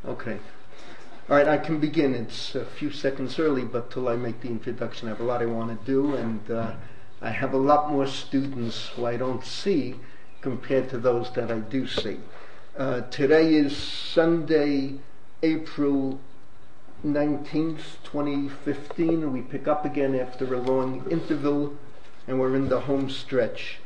Okay. All right, I can begin. It's a few seconds early, but till I make the introduction, I have a lot I want to do, and I have a lot more students who I don't see compared to those that I do see. Today is Sunday, April 19th, 2015, and we pick up again after a long interval, and we're in the home stretch.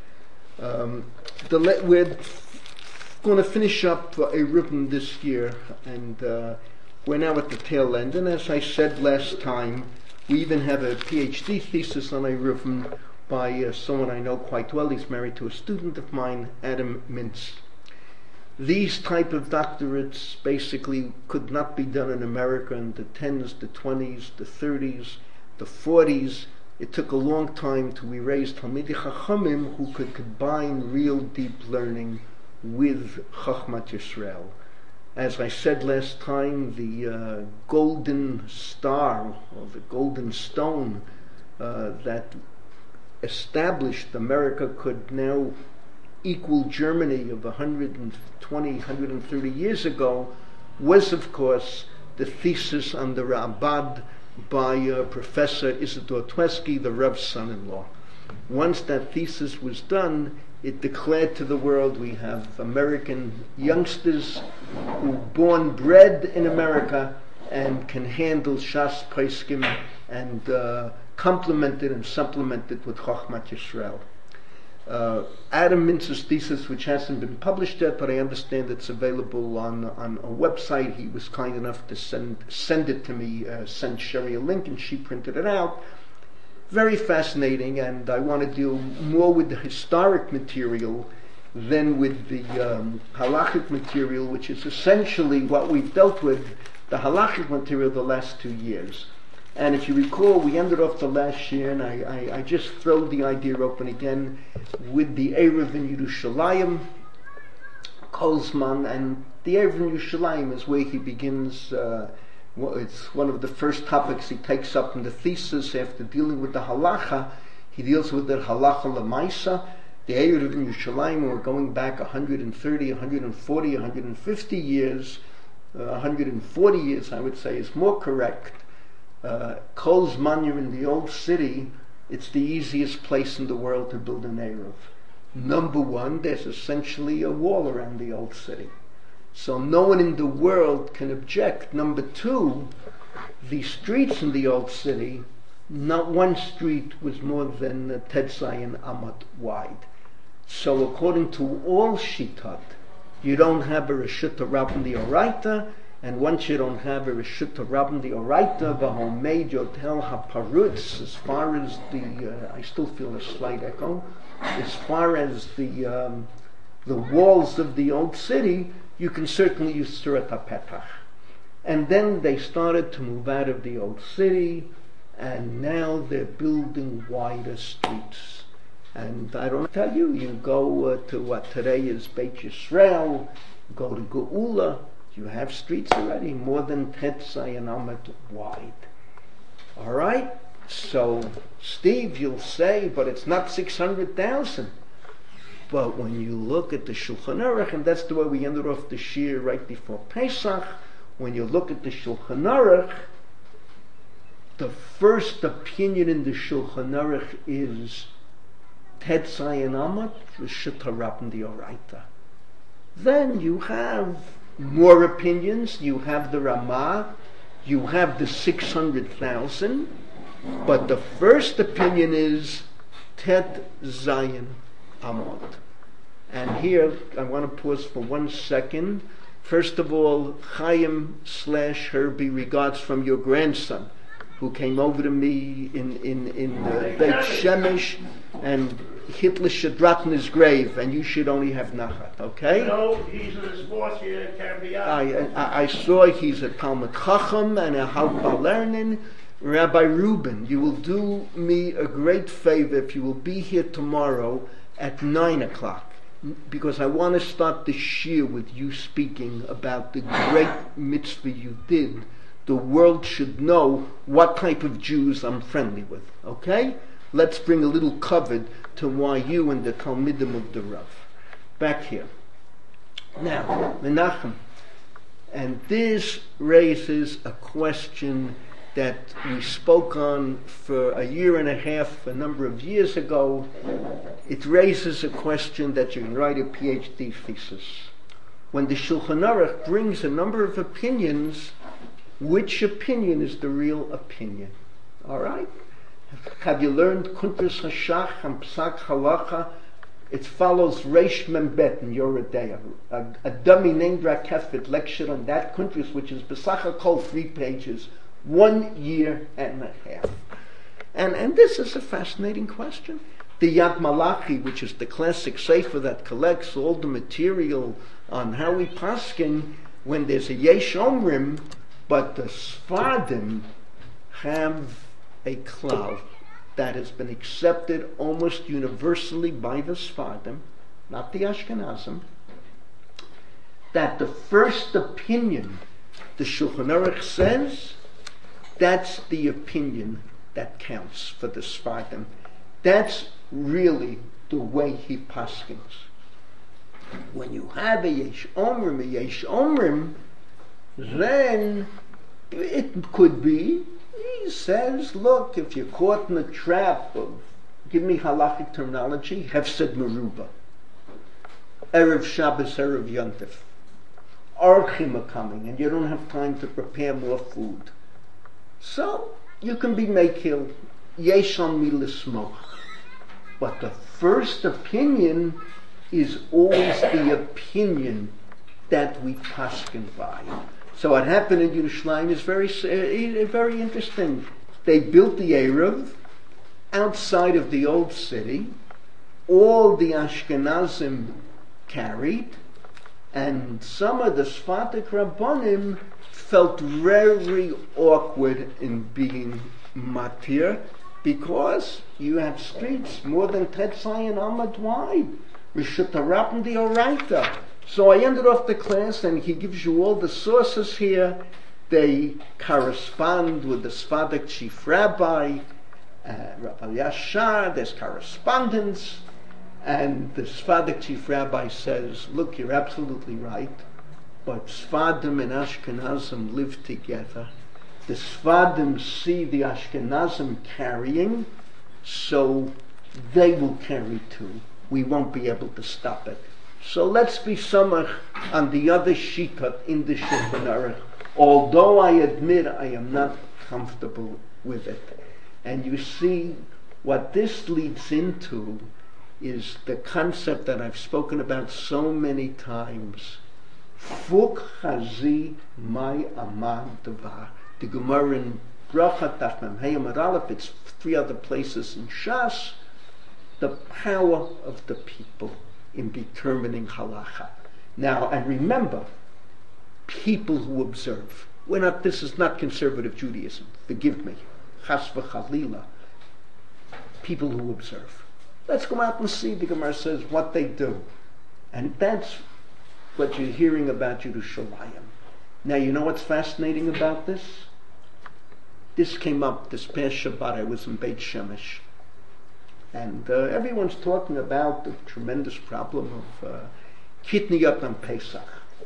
We're going to finish up a ribbon this year, and we're now at the tail end. And as I said last time, we even have a PhD thesis on a ribbon by someone I know quite well. He's married to a student of mine, Adam Mintz. These type of doctorates basically could not be done in America in the 10s, the 20s, the 30s, the 40s. It took a long time to erase Talmidei Chachamim who could combine real deep learning with Chachmat Yisrael. As I said last time, the golden star, or the golden stone that established America could now equal Germany of 120, 130 years ago was, of course, the thesis on the Rambad by Professor Isidore Tversky, the Rav's son-in-law. Once that thesis was done, it declared to the world we have American youngsters who born bred in America and can handle Shas Poskim and complement it and supplement it with Chochmat Yisrael. Adam Mintz's thesis, which hasn't been published yet, but I understand it's available on a website. He was kind enough to send it to me, send Sherry a link, and she printed it out. Very fascinating, and I want to deal more with the historic material than with the halachic material, which is essentially what we've dealt with, the halachic material, the last 2 years. And if you recall, we ended off the last year, and I just throw the idea open again with the Erev in Yerushalayim, Kolzman, and the Erev in Yerushalayim is where he begins. It's one of the first topics he takes up in the thesis after dealing with the halacha. He deals with the halacha lemaisa. The Erev in Yerushalayim, we're going back 130, 140, 150 years, 140 years, I would say, is more correct. Kol Zman, you're in the old city, it's the easiest place in the world to build an Erev. Number one, there's essentially a wall around the old city, so no one in the world can object. Number two, the streets in the old city, not one street was more than Tetzai and Amat wide. So according to all Shitat, you don't have a Reshut Rabbin the Oraita, and once you don't have a Reshut Rabbin the Oraita, the homemade Yotel HaParutz, as far as I still feel a slight echo, as far as the walls of the old city, you can certainly use Surat HaPetach. And then they started to move out of the old city, and now they're building wider streets. And I don't tell you, you go to what today is Beit Yisrael, go to Geula, you have streets already more than Tetzai and Amat wide. All right? So, Steve, you'll say, but it's not 600,000. But when you look at the Shulchan Aruch, and that's the way we ended off the shir right before Pesach, when you look at the Shulchan Aruch, the first opinion in the Shulchan Aruch is Tetzai and Amat, Reshut HaRabbin the Oraita. Then you have more opinions. You have the Ramah, you have the 600,000, but the first opinion is Tet Zayin Amot. And here I want to pause for 1 second. First of all, Chaim / Herbie, regards from your grandson, who came over to me in Beit Shemesh, and Hitler should rot in his grave, and you should only have nachat, okay? No, he's in his fourth year, can't be out. I saw he's a Talmud Chacham and a Halpa Lernin. Rabbi Reuben, you will do me a great favor if you will be here tomorrow at 9 o'clock, because I want to start the shir with you speaking about the great mitzvah you did. The world should know what type of Jews I'm friendly with, okay? Let's bring a little covered to why you and the Talmidim of the Rav. Back here. Now, Menachem, And this raises a question that we spoke on for a year and a half, a number of years ago. It raises a question that you can write a PhD thesis. When the Shulchan Aruch brings a number of opinions, which opinion is the real opinion? All right? Have you learned Kuntres Hashach and Psak Halacha? It follows Reish Membet in Yoredeya, a dummy named Rakefet lecture on that Kuntres, which is Besach HaKol 3 pages, 1 year and a half. And this is a fascinating question. The Yad Malachi, which is the classic sefer that collects all the material on how we paskin when there's a Yesh Omrim, but the Sfardim have a klal that has been accepted almost universally by the Sfardim, not the Ashkenazim, that the first opinion the Shulchan Aruch says, that's the opinion that counts for the Sfardim. That's really the way he paskins. When you have a Yesh Omrim, then it could be, he says, look, if you're caught in a trap of, give me halachic terminology, Hefsed Meruba, Erev Shabbos, Erev Yontif, Orchim are coming, and you don't have time to prepare more food. So, you can be mekil, Yesh on mi l'smoch. But the first opinion is always the opinion that we paskin by. So what happened in Yerushalayim is very interesting. They built the Erev outside of the old city. All the Ashkenazim carried, and some of the Sfatik Rabbanim felt very awkward in being matir, because you have streets more than Tetzayin Amad wide. Rishutarabn the Oraita. So I ended off the class, and he gives you all the sources here. They correspond with the Sfadik chief rabbi, Rabbi Yashar. There's correspondence, and the Sfadik chief rabbi says, look, you're absolutely right, but Sfadim and Ashkenazim live together. The Sfadim see the Ashkenazim carrying, so they will carry too. We won't be able to stop it. So let's be samach on the other shikat in the Shulchan Aruch, although I admit I am not comfortable with it. And you see, what this leads into is the concept that I've spoken about so many times. Fuk chazi mai amad devar. The Gemara in Bracha Daf Mem Hey Amud Aleph, it's 3 other places in Shas, the power of the people in determining halacha. Now, and remember, people who observe. This is not conservative Judaism. Forgive me. Chas v'chalila. People who observe. Let's go out and see, the Gemara says, what they do. And that's what you're hearing about Yerushalayim. Now, you know what's fascinating about this? This came up this past Shabbat. I was in Beit Shemesh. And everyone's talking about the tremendous problem of Kitniyot on Pesach.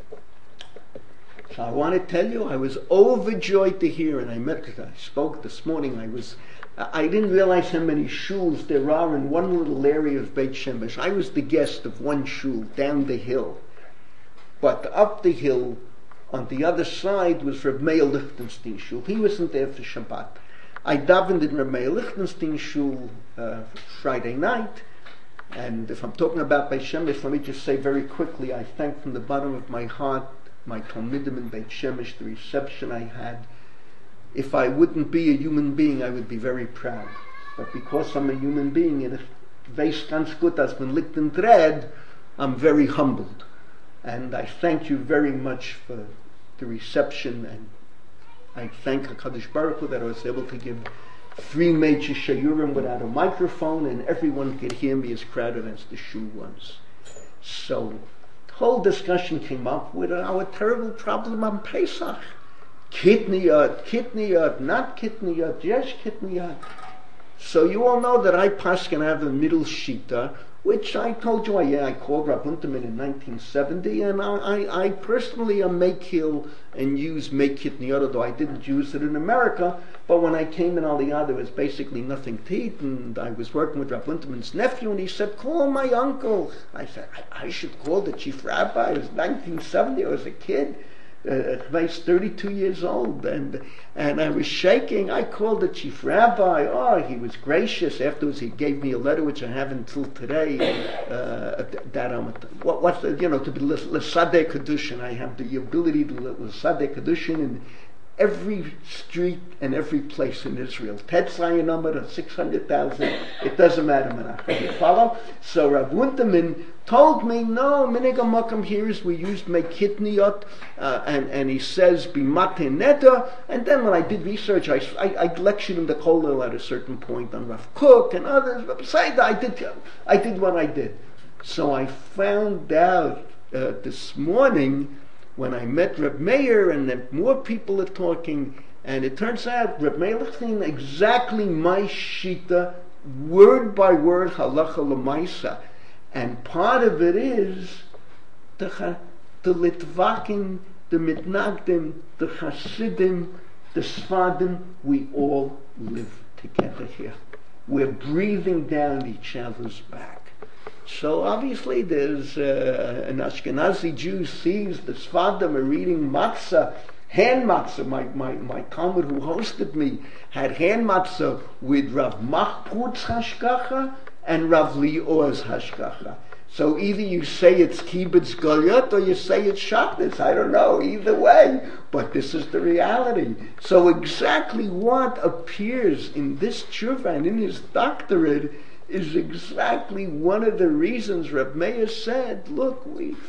So I want to tell you, I was overjoyed to hear, and I spoke this morning, I didn't realize how many shuls there are in one little area of Beit Shemesh. I was the guest of one shul down the hill. But up the hill, on the other side, was Reb Meir Lichtenstein shul. He wasn't there for Shabbat. I davened in Reb Meir Lichtenstein shul Friday night, and if I'm talking about Beit Shemesh, let me just say very quickly, I thank from the bottom of my heart my Talmidim in Beit Shemesh, the reception I had. If I wouldn't be a human being, I would be very proud. But because I'm a human being, and if Veis ganz gut has been licked and dread, I'm very humbled. And I thank you very much for the reception, and I thank HaKadosh Baruch Hu that I was able to give 3 major shayurim without a microphone, and everyone could hear me as crowded as the shul was. So the whole discussion came up with our terrible problem on Pesach. Kitniyot, not kitniyot, yes kitniyot. So you all know that I paskin have a middle shita. which I told you, I called Rav Unterman in 1970, and I personally am Mekil and use Mekitniyot, though I didn't use it in America, but when I came in Aliyah, there was basically nothing to eat, and I was working with Rav Unterman's nephew, and he said, call my uncle. I said, I should call the chief rabbi. It was 1970, I was a kid. I was 32 years old, and I was shaking. I called the chief rabbi. Oh, he was gracious. Afterwards, he gave me a letter which I have until today. What's the, to be l'sadeh kedushin. I have the ability to l'sadeh kedushin in every street and every place in Israel. Tetzrayin number 600,000. It doesn't matter, Menachem. You follow? So Rav Unterman told me, no, Minig HaMakom here is we used Mekitniyot, and he says Bimate Neta. And then when I did research, I lectured in the Kollel at a certain point on Rav Kook and others. But besides that, I did what I did. So I found out this morning when I met Reb Meir, and then more people are talking, and it turns out Reb Meir Lichtin exactly my shita, word by word, halacha l'maisa. And part of it is the Litvakim, the Mitnagdim, the Hasidim, the Sfadim, we all live together here. We're breathing down each other's back. So obviously there's an Ashkenazi Jew sees the Sfadim are eating matzah, hand matzah. My Talmud who hosted me had hand matzah with Rav Machput's hashgacha and Rav Lior's hashgacha. So either you say it's kibbutz galut or you say it's shachtis. I don't know, either way. But this is the reality. So exactly what appears in this tshuva and in his doctorate is exactly one of the reasons Reb Meir said, look,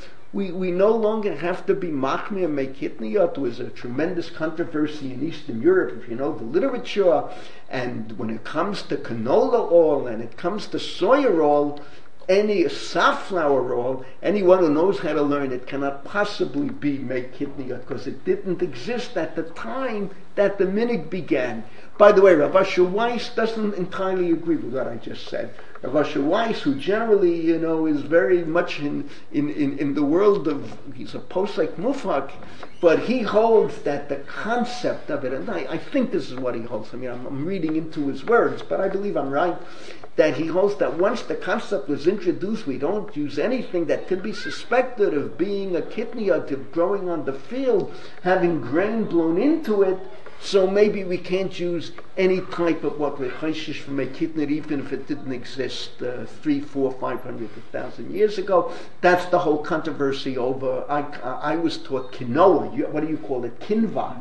we no longer have to be machmir and mekitniyot. There was a tremendous controversy in Eastern Europe, if you know the literature, and when it comes to canola oil and it comes to soya oil, any safflower oil, anyone who knows how to learn it cannot possibly be mekitniyot because it didn't exist at the time that the minig began. By the way, Rav Asher Weiss doesn't entirely agree with what I just said. Rav Asher Weiss, who generally, is very much in the world of, he's a posek mufak, but he holds that the concept of it, and I think this is what he holds. I mean, I'm reading into his words, but I believe I'm right, that he holds that once the concept was introduced, we don't use anything that could be suspected of being a kitniyot, of growing on the field, having grain blown into it. So maybe we can't use any type of what we're chayshish from a kitnit, even if it didn't exist 300, 400, 500, 1,000 years ago. That's the whole controversy over. I was taught quinoa. What do you call it? Kinva.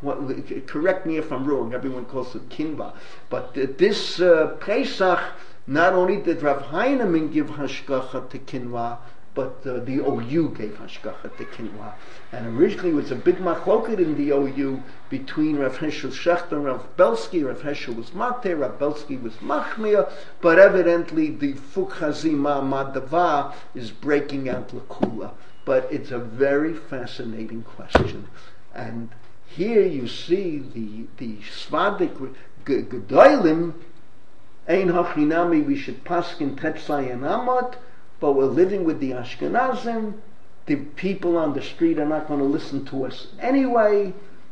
Correct me if I'm wrong. Everyone calls it kinva. But this Pesach, not only did Rav Heinemann give hashgacha to kinva, but the OU gave hashgacha to kinva. And originally it was a big machloket in the OU between Rav Heschel Shechter and Rav Belsky. Rav Heschel was Mate, Rav Belsky was Machmir, but evidently the Fukhazima Madava is breaking out Lakula. But it's a very fascinating question. And here you see the Svadik Gedolim, Ein Hachinami, we should paskin Tetzai and Amot, but we're living with the Ashkenazim. The people on the street are not going to listen to us anyway.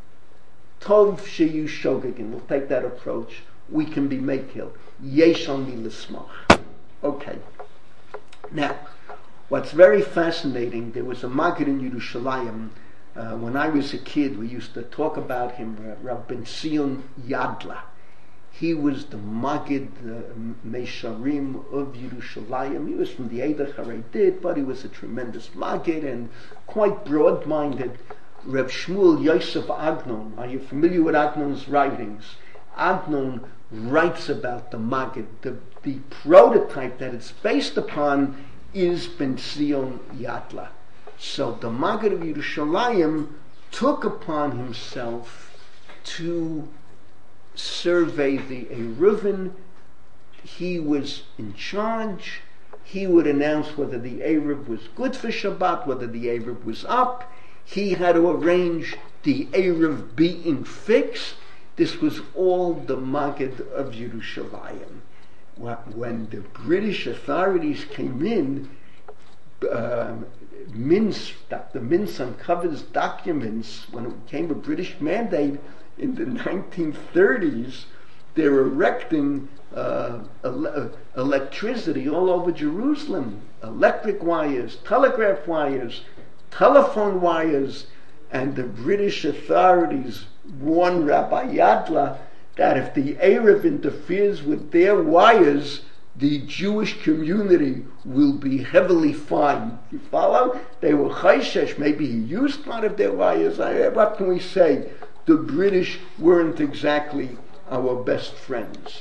Tov sheyu shogegin. We'll take that approach. We can be mekil. Yesh on mi l'smach. Okay. Now, what's very fascinating, there was a Maggid in Yerushalayim. When I was a kid, we used to talk about him, Rav Ben Zion Yadla. He was the Maggid Meisharim of Yerushalayim. He was from the Eidah Haredit, but he was a tremendous Maggid and quite broad-minded. Reb Shmuel Yosef Agnon, are you familiar with Agnon's writings? Agnon writes about the Maggid. The prototype that it's based upon is Ben Zion Yadla. So the Maggid of Yerushalayim took upon himself to survey the Eruvin. He was in charge. He would announce whether the Eruv was good for Shabbat, whether the Eruv was up. He had to arrange the Eruv being fixed. This was all the Maggid of Yerushalayim. when the British authorities came in, Dr. Mintz uncovers documents when it became a British mandate in the 1930s. They're erecting electricity all over Jerusalem, electric wires, telegraph wires, telephone wires, and the British authorities warned Rabbi Yadla that if the Arab interferes with their wires, the Jewish community will be heavily fined. You follow? They were chayshesh. Maybe he used one of their wires. What can we say? The British weren't exactly our best friends.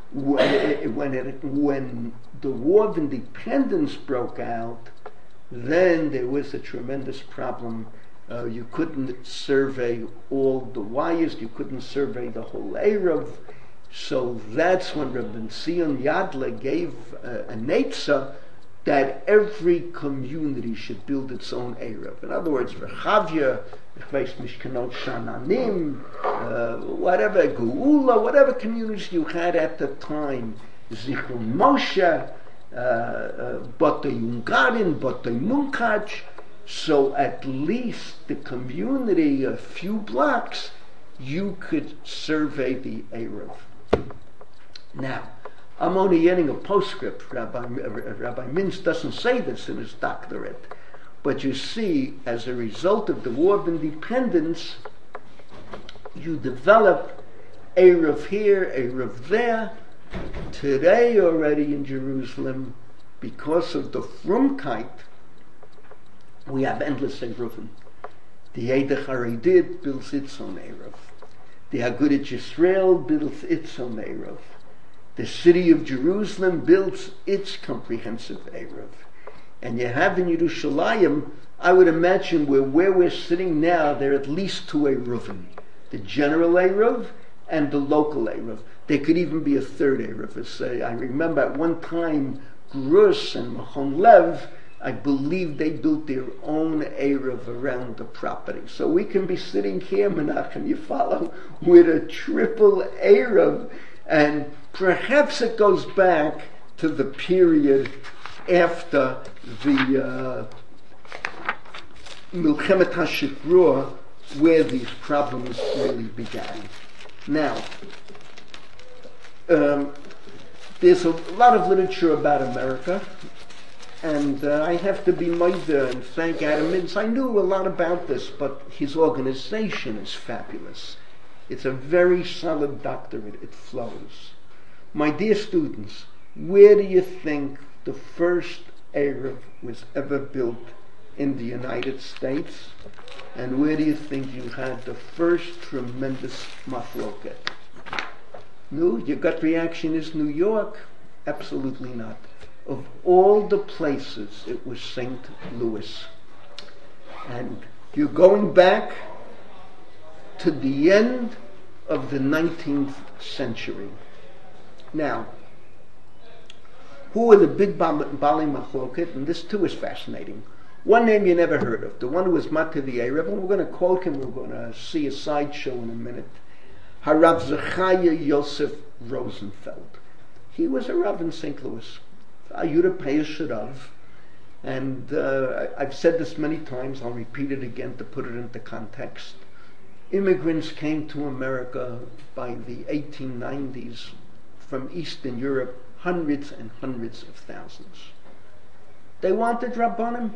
When the War of Independence broke out, then there was a tremendous problem. You couldn't survey all the wires, you couldn't survey the whole Erev. So that's when Rabbi Zion Yadla gave an eitzah that every community should build its own Erev. In other words, Rechavia, Mishkanot Shananim, whatever, Geula, whatever communities you had at the time, Zichron Moshe, Botei Ungarin, Botei Munkach. So at least the community, a few blocks, you could survey the Erev. Now, I'm only getting a postscript. Rabbi Mintz doesn't say this in his doctorate. But you see, as a result of the War of Independence, you develop Erev here, Erev there. Today already in Jerusalem, because of the Frumkeit, we have endless Erevim. The Eidach Haredit builds its own Erev. The Agudat Yisrael builds its own Erev. The city of Jerusalem builds its comprehensive Erev. And you have in Yerushalayim, I would imagine where we're sitting now, there are at least two Erevim. The general Erev and the local Erev. There could even be a third Erev. I remember at one time, Grus and Machon Lev, I believe they built their own Erev around the property. So we can be sitting here, Menachem, you follow, with a triple Erev, and perhaps it goes back to the period after the Milchemet HaShikrua, where these problems really began. Now, there's a lot of literature about America, and I have to be moider and thank Adam Mintz. I knew a lot about this, but his organization is fabulous. It's a very solid doctorate. It flows. My dear students, where do you think the first Erev was ever built in the United States? And where do you think you had the first tremendous machloket? No, your gut reaction is New York? Absolutely not. Of all the places, it was St. Louis. And you're going back to the end of the 19th century. Now, who are the big Bali Machloket? And this too is fascinating. One name you never heard of, the one who was Mata the Erev, and we're going to quote him, we're going to see a sideshow in a minute. Harav Zechariah Yosef Rosenfeld. He was a Rav in St. Louis, a European Shirav, and I've said this many times, I'll repeat it again to put it into context. Immigrants came to America by the 1890s from Eastern Europe, hundreds and hundreds of thousands. They wanted Rabbanim.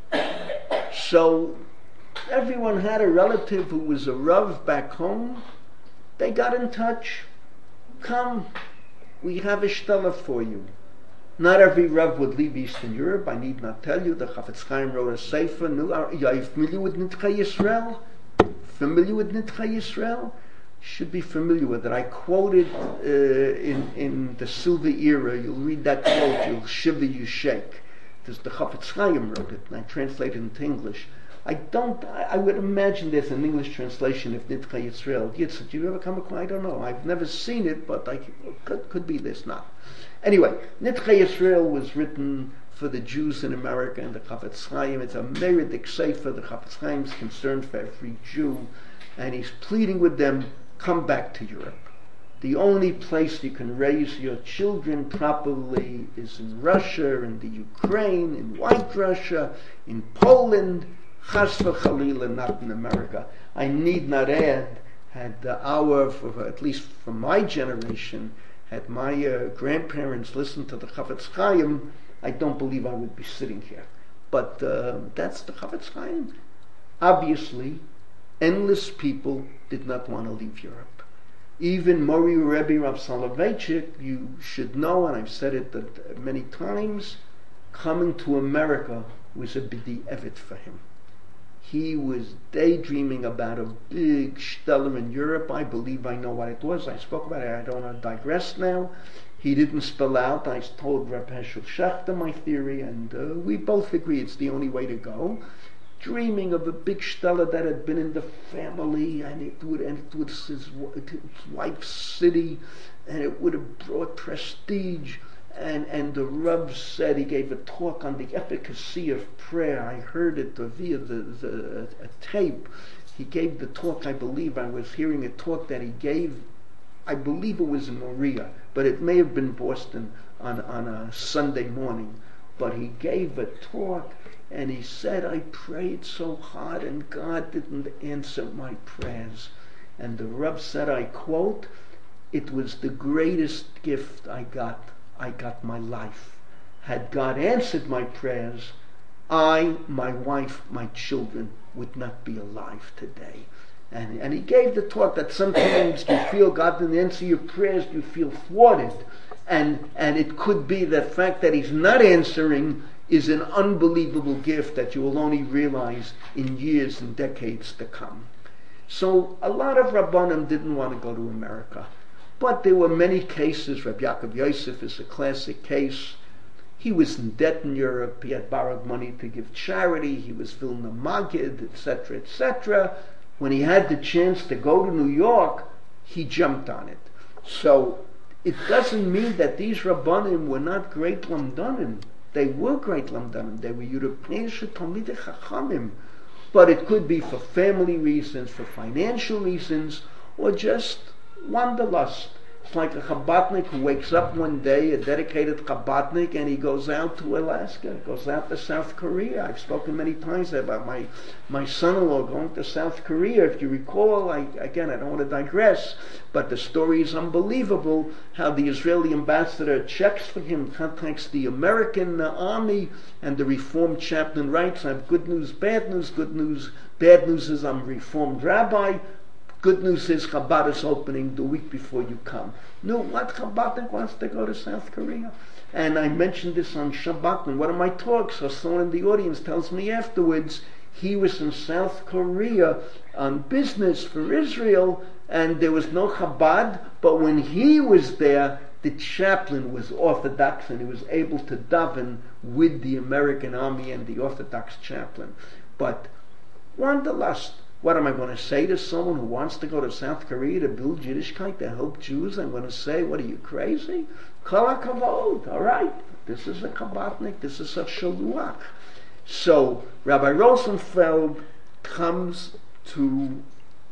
So everyone had a relative who was a Rav back home. They got in touch. Come, we have a shtala for you. Not every Rav would leave Eastern Europe. I need not tell you. The Chafetz Chaim wrote a sefer. Are you familiar with Nitchei Yisrael? Familiar with Nitchei Yisrael? Should be familiar with it. I quoted in the Silver Era. You'll read that quote. You'll shiver, you shake. This the Chafetz Chaim wrote it, and I translated it into English. I would imagine there's an English translation of Nitchei Yisrael. Did you ever come across? I don't know. I've never seen it, but could be there's not. Anyway, Nitchei Yisrael was written for the Jews in America and the Chafetz Chaim. It's a meridic sefer. The Chafetz Chaim is concerned for every Jew, and he's pleading with them, come back to Europe. The only place you can raise your children properly is in Russia, in the Ukraine, in White Russia, in Poland, chas v'chalila, not in America. I need not add, had at least from my generation, had my grandparents listened to the Chafetz Chaim, I don't believe I would be sitting here. But that's the Chafetz Chaim. Obviously, endless people did not want to leave Europe. Even Mori Rebbe Rav Soloveitchik, you should know, and I've said it many times, coming to America was a b'di evet for him. He was daydreaming about a big shtetl in Europe. I believe I know what it was. I spoke about it. I don't want to digress now. He didn't spell out. I told Reb Heschel Schachter my theory, and we both agree it's the only way to go. Dreaming of a big shtetl that had been in the family, and it was his wife's city, and it would have brought prestige. And the Rav said, he gave a talk on the efficacy of prayer. I heard it via a tape. He gave the talk, I believe I was hearing a talk that he gave, I believe it was in Maria, but it may have been Boston on a Sunday morning. But he gave a talk, and he said, I prayed so hard and God didn't answer my prayers. And the Rav said, I quote, it was the greatest gift I got my life. Had God answered my prayers, I, my wife, my children would not be alive today. And he gave the talk that sometimes you feel God didn't answer your prayers, you feel thwarted. And it could be the fact that he's not answering is an unbelievable gift that you will only realize in years and decades to come. So a lot of Rabbanim didn't want to go to America. But there were many cases. Rabbi Yaakov Yosef is a classic case. He was in debt in Europe. He had borrowed money to give charity. He was filling a Magid, etc., etc. When he had the chance to go to New York, he jumped on it. So it doesn't mean that these Rabbanim were not great Lamdanim. They were great Lamdanim. They were European Talmidei Chachamim. But it could be for family reasons, for financial reasons, or just wanderlust. It's like a Chabadnik who wakes up one day, a dedicated Chabadnik, and he goes out to Alaska, goes out to South Korea. I've spoken many times about my son-in-law going to South Korea. If you recall, I don't want to digress, but the story is unbelievable, how the Israeli ambassador checks for him, contacts the American army, and the Reformed chaplain writes, I have good news, bad news. Good news, bad news is I'm a Reformed rabbi. Good news is Chabad is opening the week before you come. No, what Chabadnik wants to go to South Korea? And I mentioned this on Shabbat in one of my talks, so someone in the audience tells me afterwards, he was in South Korea on business for Israel, and there was no Chabad, but when he was there, the chaplain was Orthodox, and he was able to daven with the American army and the Orthodox chaplain. But wanderlust. What am I going to say to someone who wants to go to South Korea to build Yiddishkeit, to help Jews? I'm going to say, what are you, crazy? Kol hakavod, all right. This is a Chabadnik, this is a Shaluach. So, Rabbi Rosenfeld comes to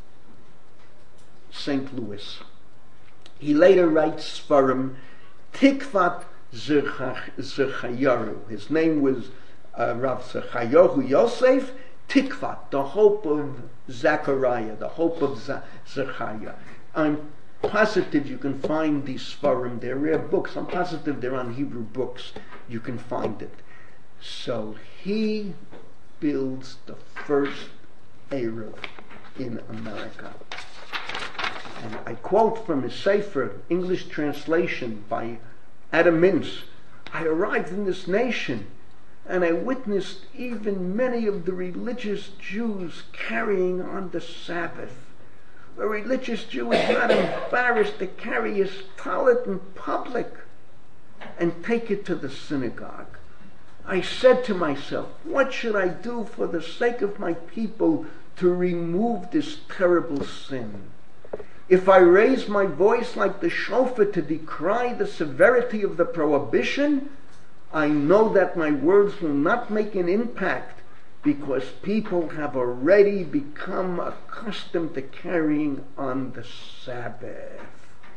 St. Louis. He later writes Sfarim, Tikvat Zechayaru. His name was Rav Zechayahu Yosef, Tikvat, the hope of Zechariah, the hope of Zechariah. I'm positive you can find these Sfarim. They're rare books. I'm positive they're on Hebrew books. You can find it. So he builds the first Eruv in America. And I quote from his Sefer, English translation by Adam Mintz. I arrived in this nation, and I witnessed even many of the religious Jews carrying on the Sabbath. A religious Jew is not embarrassed to carry his tallit in public and take it to the synagogue. I said to myself, what should I do for the sake of my people to remove this terrible sin? If I raise my voice like the shofar to decry the severity of the prohibition, I know that my words will not make an impact because people have already become accustomed to carrying on the Sabbath.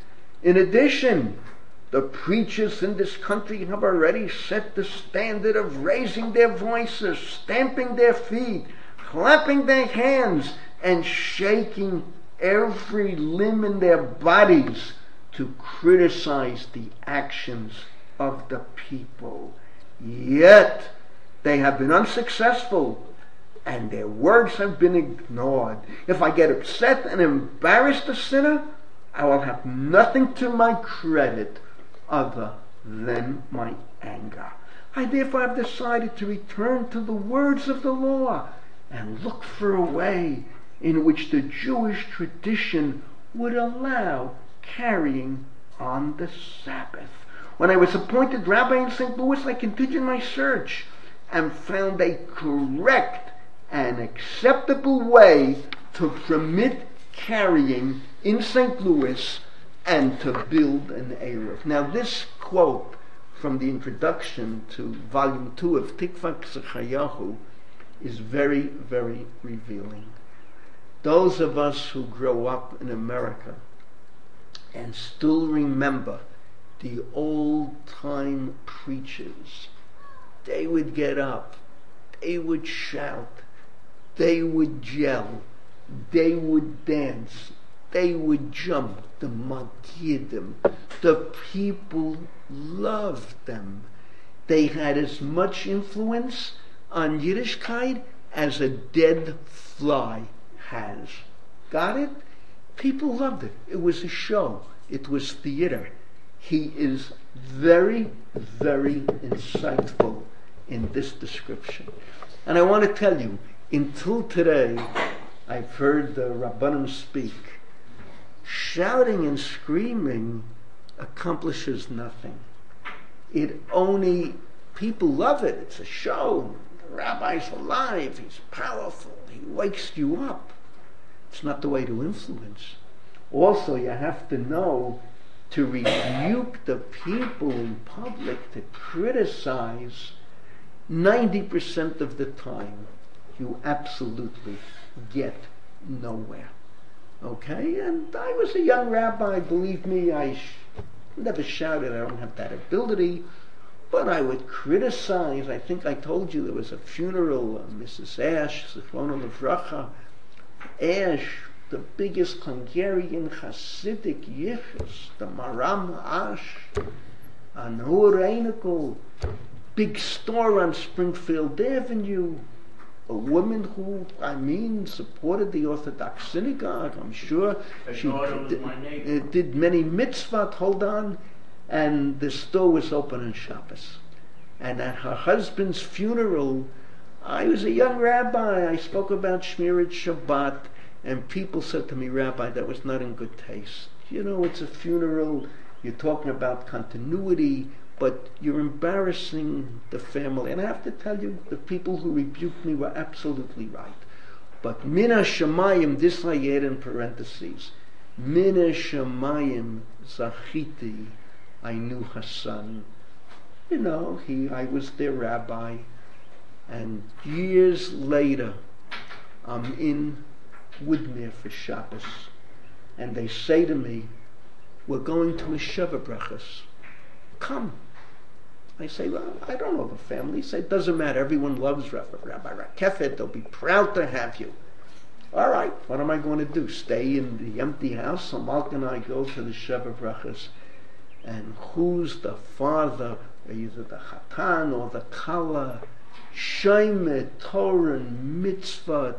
In addition, the preachers in this country have already set the standard of raising their voices, stamping their feet, clapping their hands, and shaking every limb in their bodies to criticize the actions of the people. Yet, they have been unsuccessful, and their words have been ignored. If I get upset and embarrass the sinner, I will have nothing to my credit other than my anger. I therefore have decided to return to the words of the law and look for a way in which the Jewish tradition would allow carrying on the Sabbath. When I was appointed rabbi in St. Louis, I continued my search and found a correct and acceptable way to permit carrying in St. Louis and to build an Eruv. Now this quote from the introduction to volume 2 of Tikva Chayahu is very, very revealing. Those of us who grow up in America and still remember the old-time preachers, they would get up, they would shout, they would yell, they would dance, they would jump, the Magidim. The people loved them. They had as much influence on Yiddishkeit as a dead fly has. Got it? People loved it. It was a show. It was theater. He is very, very insightful in this description. And I want to tell you, until today, I've heard the Rabbanim speak. Shouting and screaming accomplishes nothing. It only, people love it. It's a show. The rabbi's alive. He's powerful. He wakes you up. It's not the way to influence. Also, you have to know to rebuke the people in public, to criticize, 90% of the time, you absolutely get nowhere. Okay? And I was a young rabbi, believe me, I never shouted, I don't have that ability, but I would criticize. I think I told you there was a funeral, Mrs. Ash, Zichlona Levracha, Ash, the biggest Hungarian Hasidic yichus, the Maram Ash, on Hor Einikel, big store on Springfield Avenue, a woman who, supported the Orthodox synagogue. I'm sure she did many mitzvot, hold on, and the store was open on Shabbos. And at her husband's funeral, I was a young rabbi, I spoke about Shmirat Shabbat, and people said to me, Rabbi, that was not in good taste. You know, it's a funeral, you're talking about continuity, but you're embarrassing the family. And I have to tell you, the people who rebuked me were absolutely right. But Mina Shamayim, this I add in parentheses, Mina Shamayim Zachiti, I knew Hassan. You know, I was their rabbi. And years later, I'm in Woodmere for Shabbos. And they say to me, we're going to a Sheva Brachos. Come. I say, well, I don't know the family. Say, it doesn't matter. Everyone loves Rabbi Rakefet. They'll be proud to have you. All right, what am I going to do? Stay in the empty house? So Malka and I go to the Sheva Brachos. And who's the father, either the Chatan or the Kala? Shaimet, Toran, Mitzvah,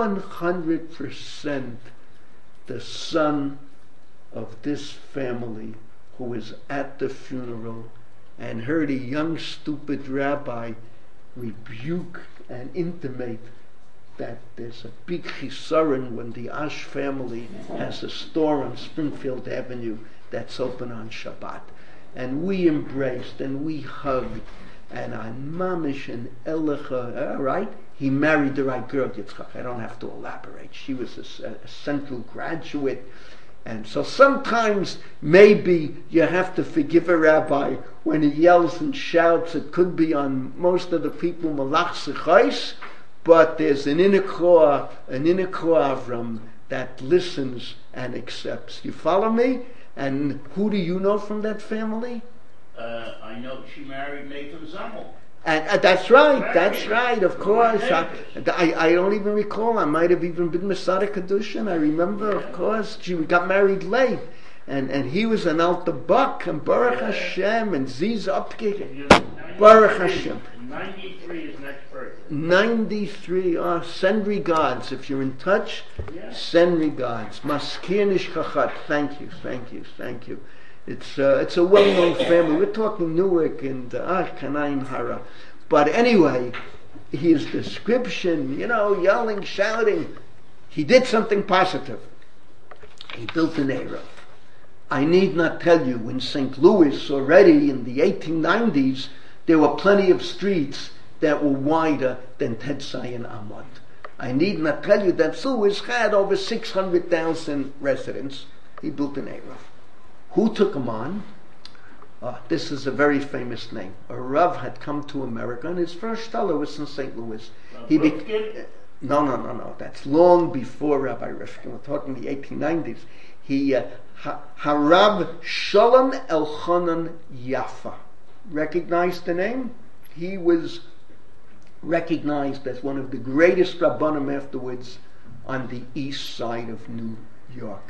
100% the son of this family who was at the funeral and heard a young stupid rabbi rebuke and intimate that there's a big chisaron when the Ash family has a store on Springfield Avenue that's open on Shabbat. And we embraced and we hugged, and on Mamish and Elecha, all right, he married the right girl, Yitzchak. I don't have to elaborate. She was a Central graduate. And so sometimes maybe you have to forgive a rabbi when he yells and shouts. It could be on most of the people, Malach Sechais, but there's an inner core Avram that listens and accepts. You follow me? And who do you know from that family? I know she married Nathan Zammel. And that's right, of course. I don't even recall. I might have even been Masada Kedushin. I remember, of course. She got married late. And he was an Alta Buck, and Baruch Hashem, and Ziz Upke. Baruch Hashem. 93 is next birthday. 93, send regards. If you're in touch, send regards. Maskir Nishchachat. Thank you. It's a well-known family. We're talking Newark and Kanaim Hara. But anyway, his description, yelling, shouting, he did something positive. He built an Eruv. I need not tell you, in St. Louis already in the 1890s, there were plenty of streets that were wider than Tetzai and Amot. I need not tell you that St. Louis had over 600,000 residents. He built an Eruv. Who took him on? This is a very famous name. A Rav had come to America, and his first shtetl was in St. Louis. No. That's long before Rabbi Rifkin. We're talking the 1890s. Harav Shalom Elchanan Yaffa. Recognize the name? He was recognized as one of the greatest Rabbanim afterwards on the east side of New York.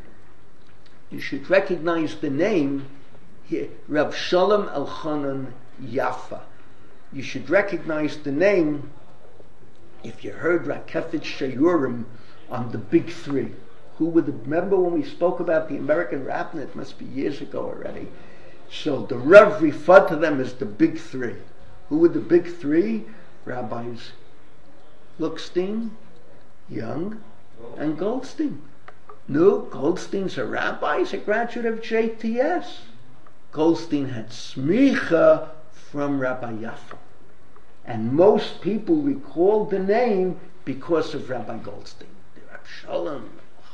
You should recognize the name here, Rav Shalom Elchanan Yaffa. You should recognize the name if you heard Rakefet Shayurim on the Big Three. Who would remember when we spoke about the American rabbin? It must be years ago already. So the Rav referred to them as the Big Three. Who were the Big Three? Rabbis Lookstein, Young, and Goldstein. No, Goldstein's a rabbi. He's a graduate of JTS. Goldstein had smicha from Rabbi Yaffa. And most people recall the name because of Rabbi Goldstein. Rab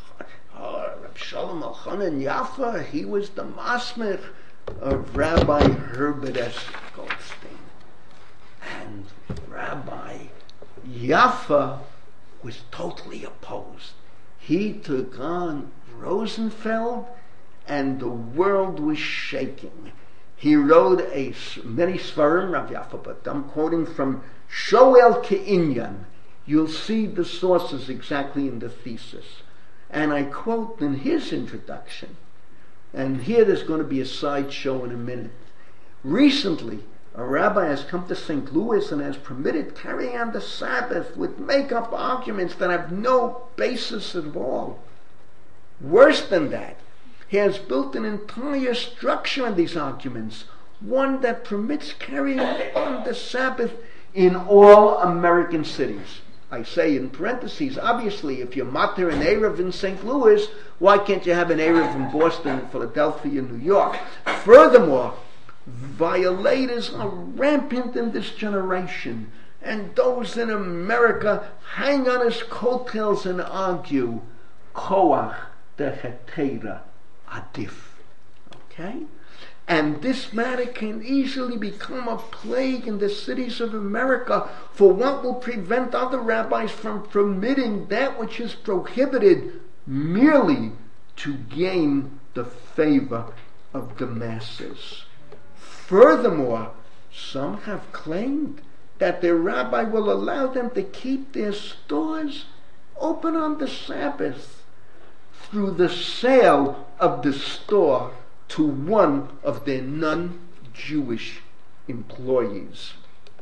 Shalom Elchanan Yaffa, he was the masmich of Rabbi Herbert S. Goldstein. And Rabbi Yaffa was totally opposed. He took on Rosenfeld, and the world was shaking. He wrote many svarim, Rav Yaffa, but I'm quoting from Shoel Ke'inyan. You'll see the sources exactly in the thesis. And I quote in his introduction, and here there's going to be a sideshow in a minute. Recently, a rabbi has come to St. Louis and has permitted carrying on the Sabbath with make-up arguments that have no basis at all. Worse than that, he has built an entire structure on these arguments, one that permits carrying on the Sabbath in all American cities. I say in parentheses, obviously, if you're matir an Eruv in St. Louis, why can't you have an Eruv in Boston, Philadelphia, New York? Furthermore, violators are rampant in this generation, and those in America hang on his coattails and argue, koach dehetera adif. Okay? And this matter can easily become a plague in the cities of America, for what will prevent other rabbis from permitting that which is prohibited merely to gain the favor of the masses. Furthermore, some have claimed that their rabbi will allow them to keep their stores open on the Sabbath through the sale of the store to one of their non-Jewish employees.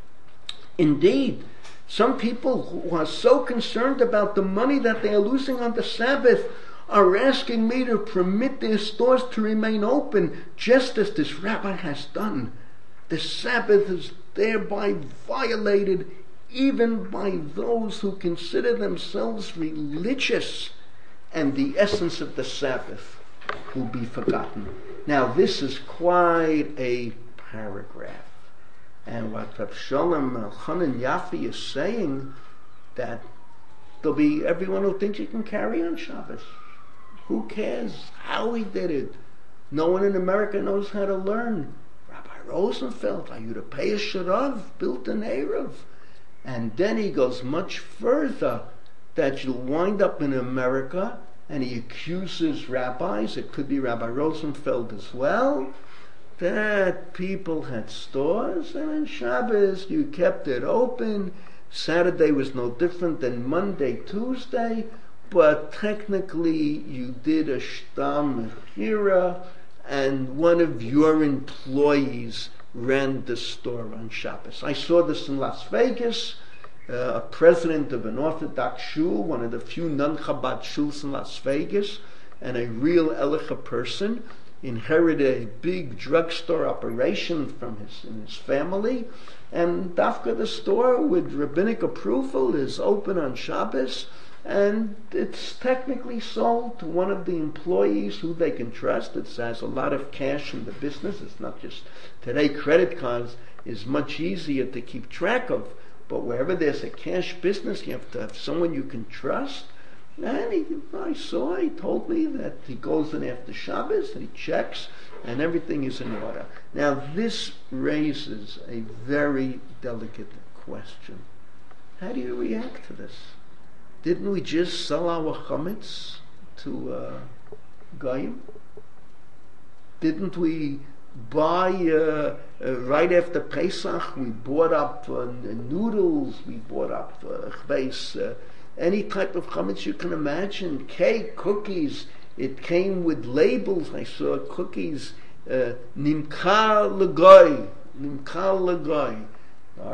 Indeed, some people who are so concerned about the money that they are losing on the Sabbath are asking me to permit their stores to remain open, just as this rabbi has done. The Sabbath is thereby violated even by those who consider themselves religious, and the essence of the Sabbath will be forgotten. Now, this is quite a paragraph. And what Rav Shalom Elchanan Yaffa is saying, that there'll be everyone who thinks you can carry on Shabbos. Who cares how he did it? No one in America knows how to learn. Rabbi Rosenfeld, Ayuda Peah Sharav, built an Eruv. And then he goes much further, that you'll wind up in America and he accuses rabbis, it could be Rabbi Rosenfeld as well, that people had stores, and on Shabbos you kept it open. Saturday was no different than Monday, Tuesday, but technically you did a shtam mechira, and one of your employees ran the store on Shabbos. I saw this in Las Vegas. A president of an Orthodox shul, one of the few non-Chabad shuls in Las Vegas, and a real Elicha person, inherited a big drugstore operation from his family, and Dafka, the store with rabbinic approval, is open on Shabbos, and it's technically sold to one of the employees who they can trust. It has a lot of cash in the business. It's not just today. Credit cards is much easier to keep track of, but wherever there's a cash business, you have to have someone you can trust. And he told me that he goes in after Shabbos and he checks and everything is in order. Now this raises a very delicate question. How do you react to this? Didn't we just sell our chametz to Goyim? Didn't we buy, right after Pesach, we bought up noodles, we bought up any type of chametz you can imagine, cake, cookies. It came with labels. I saw cookies, nimkar legoy. All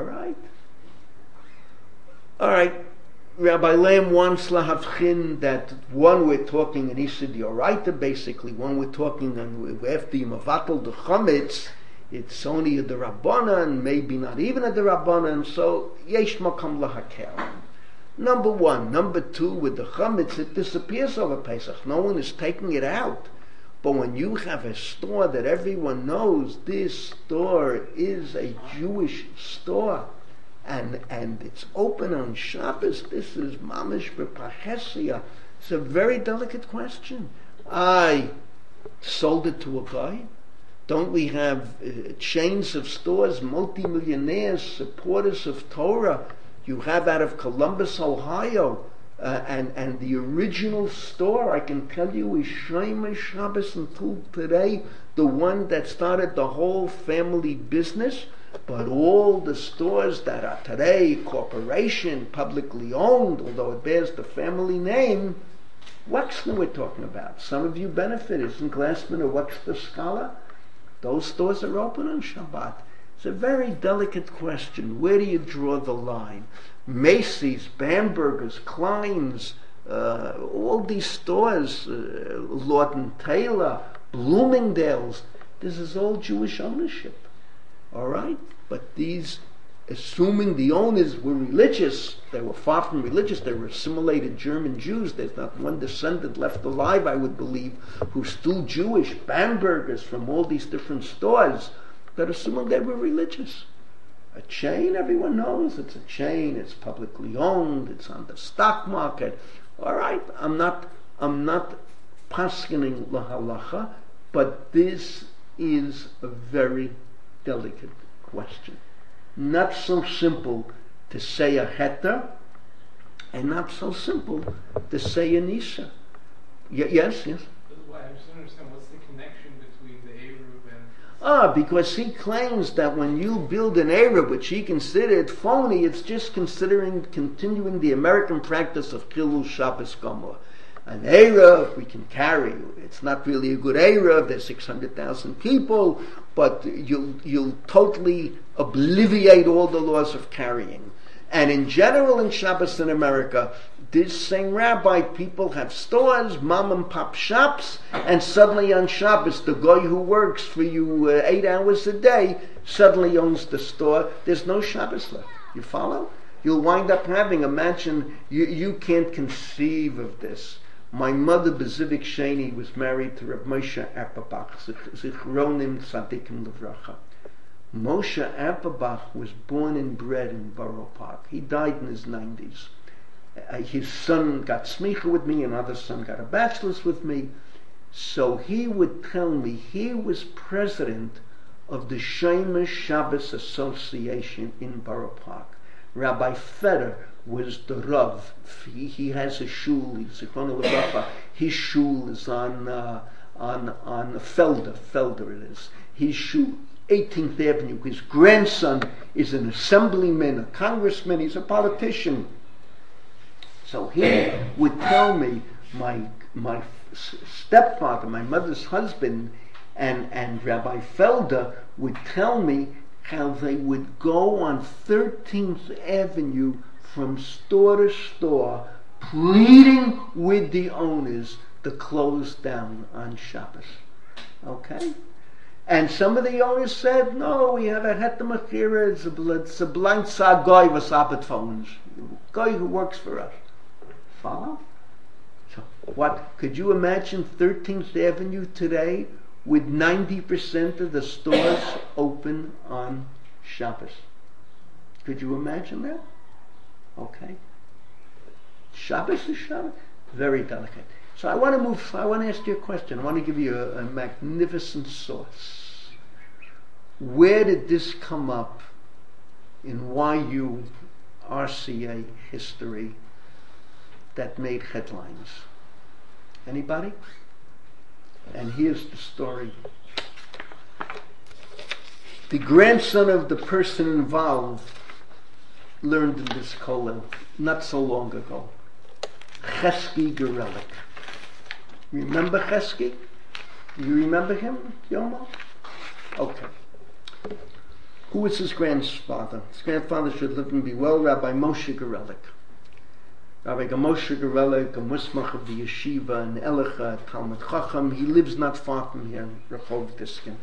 right. Rabbi Lamb wants lahavchin that one we're talking in Issa D'Oraita, basically, one we're talking on after Yimavatal the chametz, it's only a D'Rabbanan, maybe not even a D'Rabbanan, so yesh makam lahakel. Number one. Number two, with the chametz, it disappears over Pesach. No one is taking it out. But when you have a store that everyone knows, this store is a Jewish store, and it's open on Shabbos, this is mamish b'pachesia. It's a very delicate question. I sold it to a guy. Don't we have chains of stores, multimillionaires, supporters of Torah? You have out of Columbus, Ohio, and the original store, I can tell you, is Shomer Shabbos until today, the one that started the whole family business. But all the stores that are today corporation, publicly owned, although it bears the family name, Wexner we're talking about. Some of you benefit. Isn't Glassman a Wexner scholar? Those stores are open on Shabbat. It's a very delicate question. Where do you draw the line? Macy's, Bamberger's, Klein's, all these stores, Lord & Taylor, Bloomingdale's, this is all Jewish ownership. All right? But these, assuming the owners were religious, they were far from religious, they were assimilated German Jews. There's not one descendant left alive, I would believe, who's still Jewish. Bamberger's from all these different stores, that assuming they were religious. A chain, everyone knows it's a chain, it's publicly owned, it's on the stock market. All right, I'm not paskening lahalacha, but this is a very delicate question. Not so simple to say a heter, and not so simple to say a nisha. Yes? I just don't understand what's the connection between the Eruv and... Because he claims that when you build an Eruv, which he considered phony, it's just continuing the American practice of Chilul Shabbos Gomor. An Eruv we can carry. It's not really a good Eruv. There's 600,000 people, but you'll totally obliviate all the laws of carrying. And in general, in Shabbos in America, this same rabbi, people have stores, mom and pop shops, and suddenly on Shabbos, the guy who works for you 8 hours a day suddenly owns the store. There's no Shabbos left. You follow? You'll wind up having, imagine, you can't conceive of this. My mother, Bezivik Sheni, was married to Reb Moshe Apperbach, Zichronim Tzadikim Levracha. Moshe Apperbach was born and bred in Borough Park. He died in his 90s. His son got smicha with me, another son got a bachelor's with me. So he would tell me he was president of the Shomer Shabbos Association in Borough Park. Rabbi Feder was the Rav. He has a shul. He's a Zichrono Lebracha. His shul is on Felder it is. His shul, 18th Avenue. His grandson is an assemblyman, a congressman. He's a politician. So he would tell me, my stepfather, my mother's husband, and Rabbi Felder would tell me how they would go on 13th Avenue from store to store, pleading with the owners to close down on Shabbos. Okay? And some of the owners said, no, we have a heter mechira, it's a blind guy with Sabbath phones. Guy who works for us. Follow? So what, could you imagine 13th Avenue today with 90% of the stores open on Shabbos? Could you imagine that? Okay. Shabbos is Shabbos. Very delicate. So I want to ask you a question. I want to give you a magnificent source. Where did this come up in YU RCA history that made headlines? Anybody? And here's the story. The grandson of the person involved learned in this kollel not so long ago. Chesky Gerelik. Remember Chesky? You remember him, Yomo? Okay. Who was his grandfather? His grandfather should live and be well, Rabbi Moshe Gerelik. Rabbi Moshe Gerelik, a musmach of the yeshiva in Elicha, Talmud Chacham. He lives not far from here, Rehov Diskin.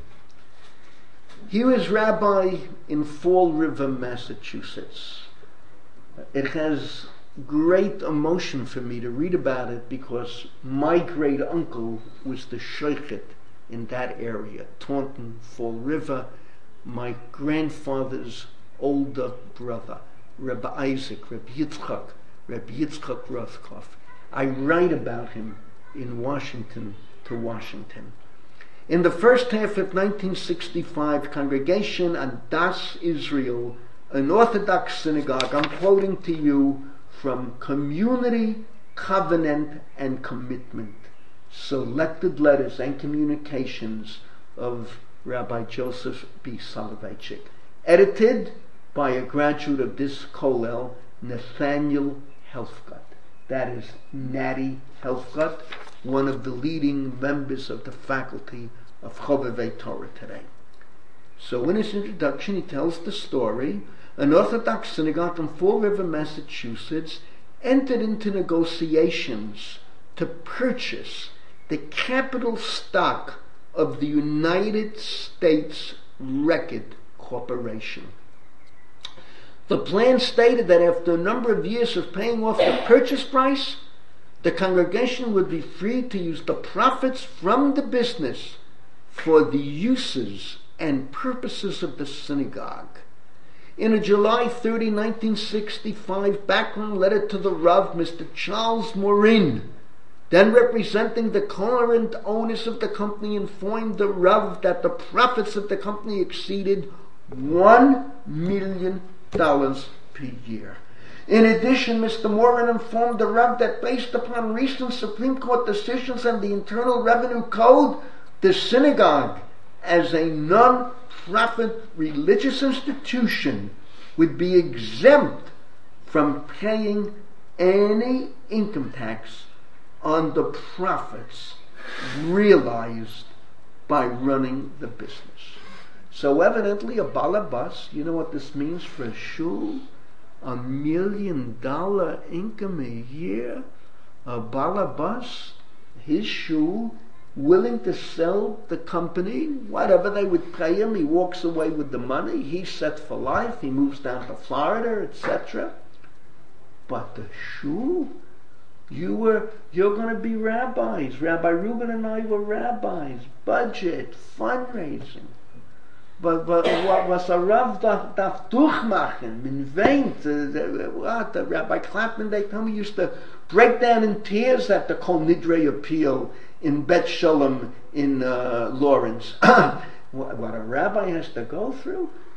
He was rabbi in Fall River, Massachusetts. It has great emotion for me to read about it because my great uncle was the shochet in that area, Taunton, Fall River. My grandfather's older brother, Rabbi Isaac, Rabbi Yitzchak Rothkopf. I write about him in Washington to Washington. In the first half of 1965, congregation Adas Israel, an Orthodox synagogue, I'm quoting to you from Community, Covenant, and Commitment, Selected Letters and Communications of Rabbi Joseph B. Soloveitchik, edited by a graduate of this kollel, Nathaniel Helfgott. That is Natty Helfgott, one of the leading members of the faculty of Chovevei Torah today. So in his introduction, he tells the story. An Orthodox synagogue from Fall River, Massachusetts, entered into negotiations to purchase the capital stock of the United States Record Corporation. The plan stated that after a number of years of paying off the purchase price, the congregation would be free to use the profits from the business for the uses and purposes of the synagogue. In a July 30, 1965 background letter to the Rav, Mr. Charles Morin, then representing the current owners of the company, informed the Rav that the profits of the company exceeded $1 million per year. In addition, Mr. Morin informed the Rav that based upon recent Supreme Court decisions and the Internal Revenue Code, the synagogue, as a non-profit religious institution, would be exempt from paying any income tax on the profits realized by running the business. So evidently a balabas, you know what this means for a shul? $1 million income a year. A balabas, his shul, willing to sell the company, whatever they would pay him, he walks away with the money, he's set for life, he moves down to Florida, etc. But the shul, you're going to be rabbis. Rabbi Reuben and I were rabbis. Budget, fundraising. But what was a Rav darf durchmachen, in vain, the Rabbi Clapman, they tell me, used to break down in tears at the Kol Nidre appeal in Bet Shalom in Lawrence. What a rabbi has to go through?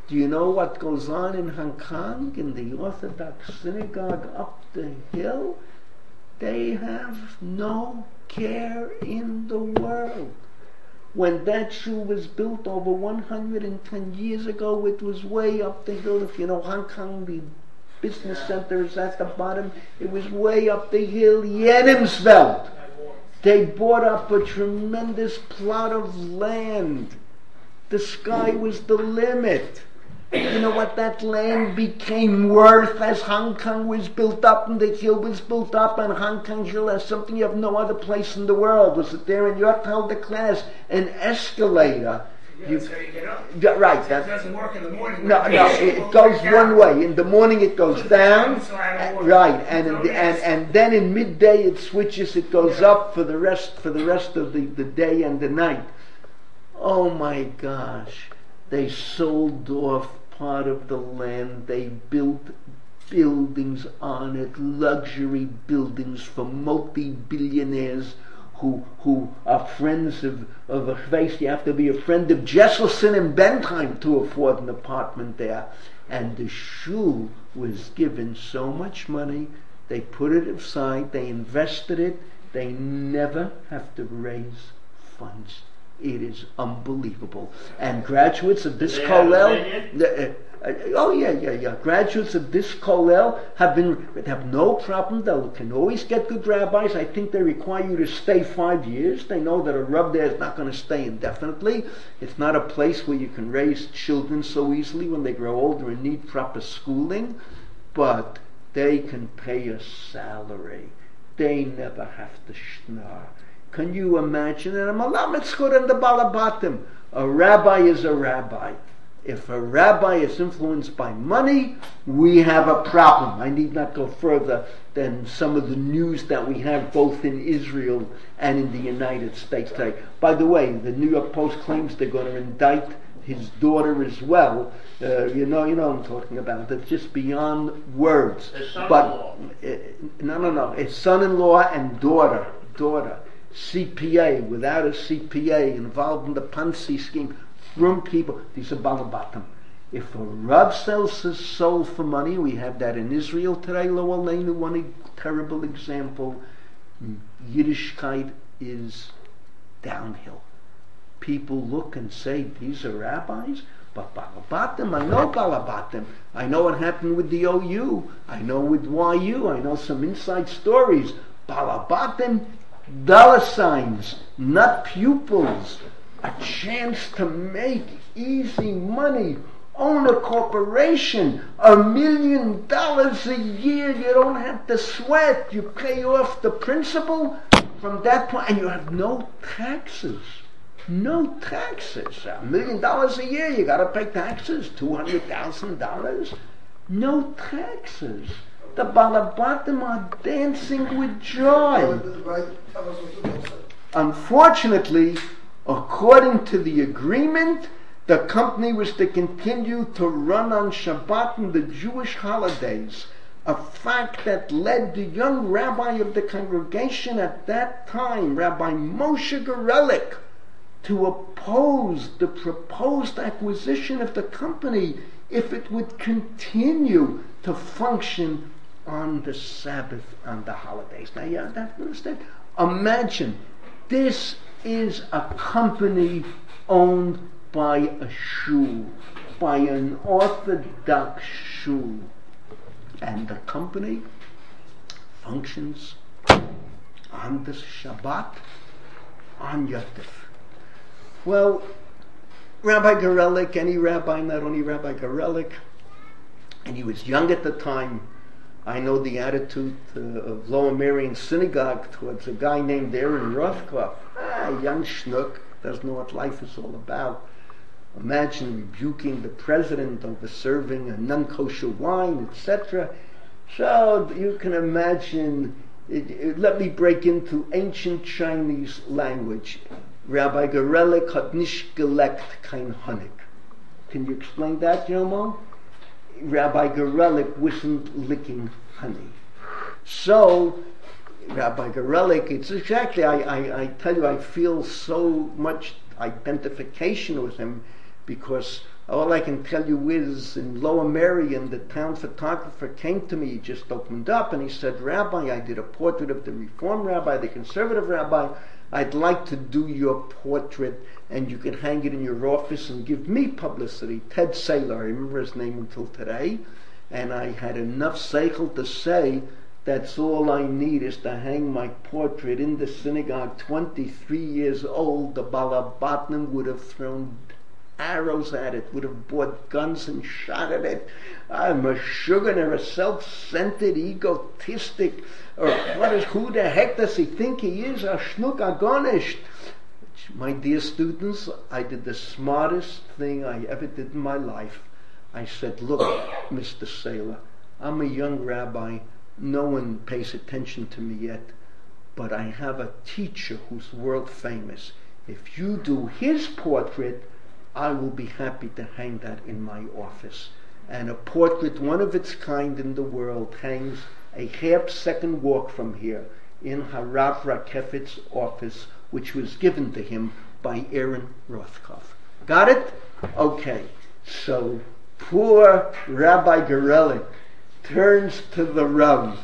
Do you know what goes on in Hong Kong, in the Orthodox synagogue up the hill? They have no care in the world. When that shul was built over 110 years ago, it was way up the hill. If you know Hong Kong, the business center is at the bottom. It was way up the hill, Yedemsveld. They bought up a tremendous plot of land. The sky was the limit. You know what that land became worth as Hong Kong was built up and the hill was built up, and Hong Kong Hill has something you have no other place in the world. Was it there in your Talmud class? An escalator. Yeah, that's how you get up. Yeah, right. It doesn't work in the morning. No, it goes one way. In the morning it goes down, right, and then in midday it switches. It goes up for the rest of the day and the night. Oh my gosh! They sold off part of the land. They built buildings on it, luxury buildings for multi-billionaires who are friends of a face. You have to be a friend of Jesselson and Bentheim to afford an apartment there. And the shul was given so much money, they put it aside, they invested it, they never have to raise funds. It is unbelievable. And graduates of this kollel, graduates of this kollel have no problem. They can always get good rabbis. I think they require you to stay 5 years. They know that a rab there is not going to stay indefinitely. It's not a place where you can raise children so easily when they grow older and need proper schooling. But they can pay a salary. They never have to schnar. Can you imagine? And a malametzchut and the balabatim. A rabbi is a rabbi. If a rabbi is influenced by money, we have a problem. I need not go further than some of the news that we have both in Israel and in the United States today. By the way, the New York Post claims they're going to indict his daughter as well. You know what I'm talking about. That's just beyond words. His son-in-law. No. His son-in-law and daughter. CPA, without a CPA, involved in the Ponzi scheme, from people. These are balabatim. If a Rav sells his soul for money, we have that in Israel today, lo aleinu, one terrible example. Yiddishkeit is downhill. People look and say, these are rabbis, but balabatim, I know balabatim. I know what happened with the OU. I know with YU. I know some inside stories. Balabatim, dollar signs, not pupils. A chance to make easy money, own a corporation, $1 million a year. You don't have to sweat. You pay off the principal from that point, and you have no taxes. No taxes. $1 million a year, you got to pay taxes. $200,000. No taxes. The balabatim are dancing with joy. Unfortunately, according to the agreement, the company was to continue to run on Shabbat and the Jewish holidays, a fact that led the young rabbi of the congregation at that time, Rabbi Moshe Garelik, to oppose the proposed acquisition of the company if it would continue to function on the Sabbath, on the holidays. Now you have to understand. Imagine, this is a company owned by a shul, by an Orthodox shul. And the company functions on the Shabbat, on Yotif. Well, Rabbi Garelik, any rabbi, not only Rabbi Garelik, and he was young at the time. I know the attitude of Lower Merion Synagogue towards a guy named Aaron Rothkopf. Young schnook, doesn't know what life is all about. Imagine rebuking the president over serving a non-kosher wine, etc. So you can imagine, let me break into ancient Chinese language. Rabbi Garelik hat nicht geleckt kein Honig. Can you explain that, Yomo? Rabbi Garelik wasn't licking honey. So, Rabbi Garelik, it's exactly, I tell you, I feel so much identification with him, because All I can tell you is, in Lower Merion, the town photographer came to me, he just opened up, and he said, Rabbi, I did a portrait of the Reform rabbi, the conservative rabbi. I'd like to do your portrait, and you can hang it in your office and give me publicity. Ted Saylor, I remember his name until today, and I had enough seichel to say, that's all I need is to hang my portrait in the synagogue. 23 years old, the Balabatnim would have thrown arrows at it, would have bought guns and shot at it. I'm a sugar, a self-centered, egotistic, or who the heck does he think he is? A shnuk agonisht. My dear students, I did the smartest thing I ever did in my life. I said, look, Mr. Saylor, I'm a young rabbi. No one pays attention to me yet, but I have a teacher who's world famous. If you do his portrait, I will be happy to hang that in my office. And a portrait, one of its kind in the world, hangs a half-second walk from here in Harav Rakefet's office, which was given to him by Aaron Rothkopf. Got it? Okay. So poor Rabbi Gorelik turns to the Rav,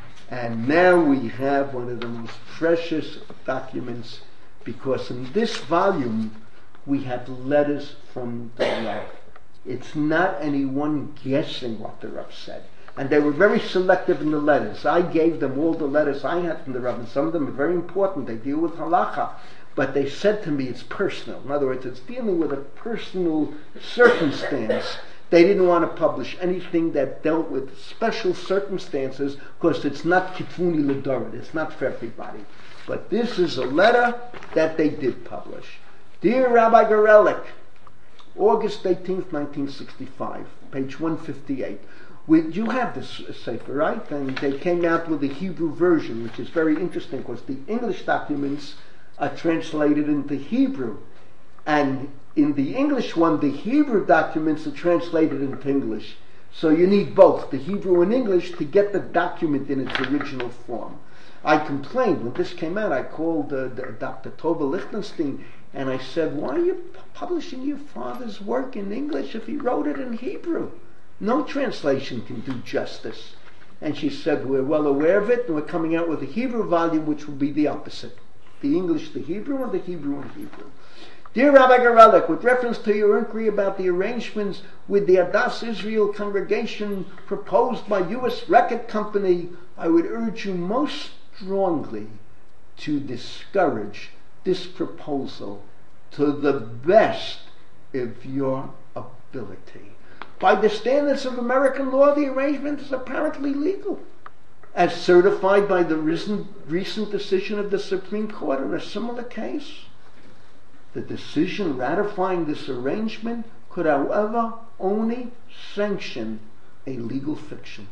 and now we have one of the most precious documents, because in this volume we have letters from the Rav. It's not anyone guessing what the Rav said. And they were very selective in the letters. I gave them all the letters I had from the Rav, and some of them are very important. They deal with halacha. But they said to me it's personal. In other words, it's dealing with a personal circumstance. They didn't want to publish anything that dealt with special circumstances, because it's not kitfuni l'doret. It's not for everybody. But this is a letter that they did publish. Dear Rabbi Gorelik, August 18th, 1965, page 158. You have this sefer, right? And they came out with the Hebrew version, which is very interesting, because the English documents are translated into Hebrew. And in the English one, the Hebrew documents are translated into English. So you need both, the Hebrew and English, to get the document in its original form. I complained when this came out. I called Dr. Tova Lichtenstein, and I said, why are you publishing your father's work in English if he wrote it in Hebrew? No translation can do justice. And she said, we're well aware of it, and we're coming out with a Hebrew volume, which will be the opposite. The English, the Hebrew, and the Hebrew and Hebrew. Dear Rabbi Gorelik, with reference to your inquiry about the arrangements with the Adas Israel congregation proposed by U.S. Record Company, I would urge you most strongly to discourage this proposal to the best of your ability. By the standards of American law, the arrangement is apparently legal, as certified by the recent decision of the Supreme Court in a similar case. The decision ratifying this arrangement could, however, only sanction a legal fiction.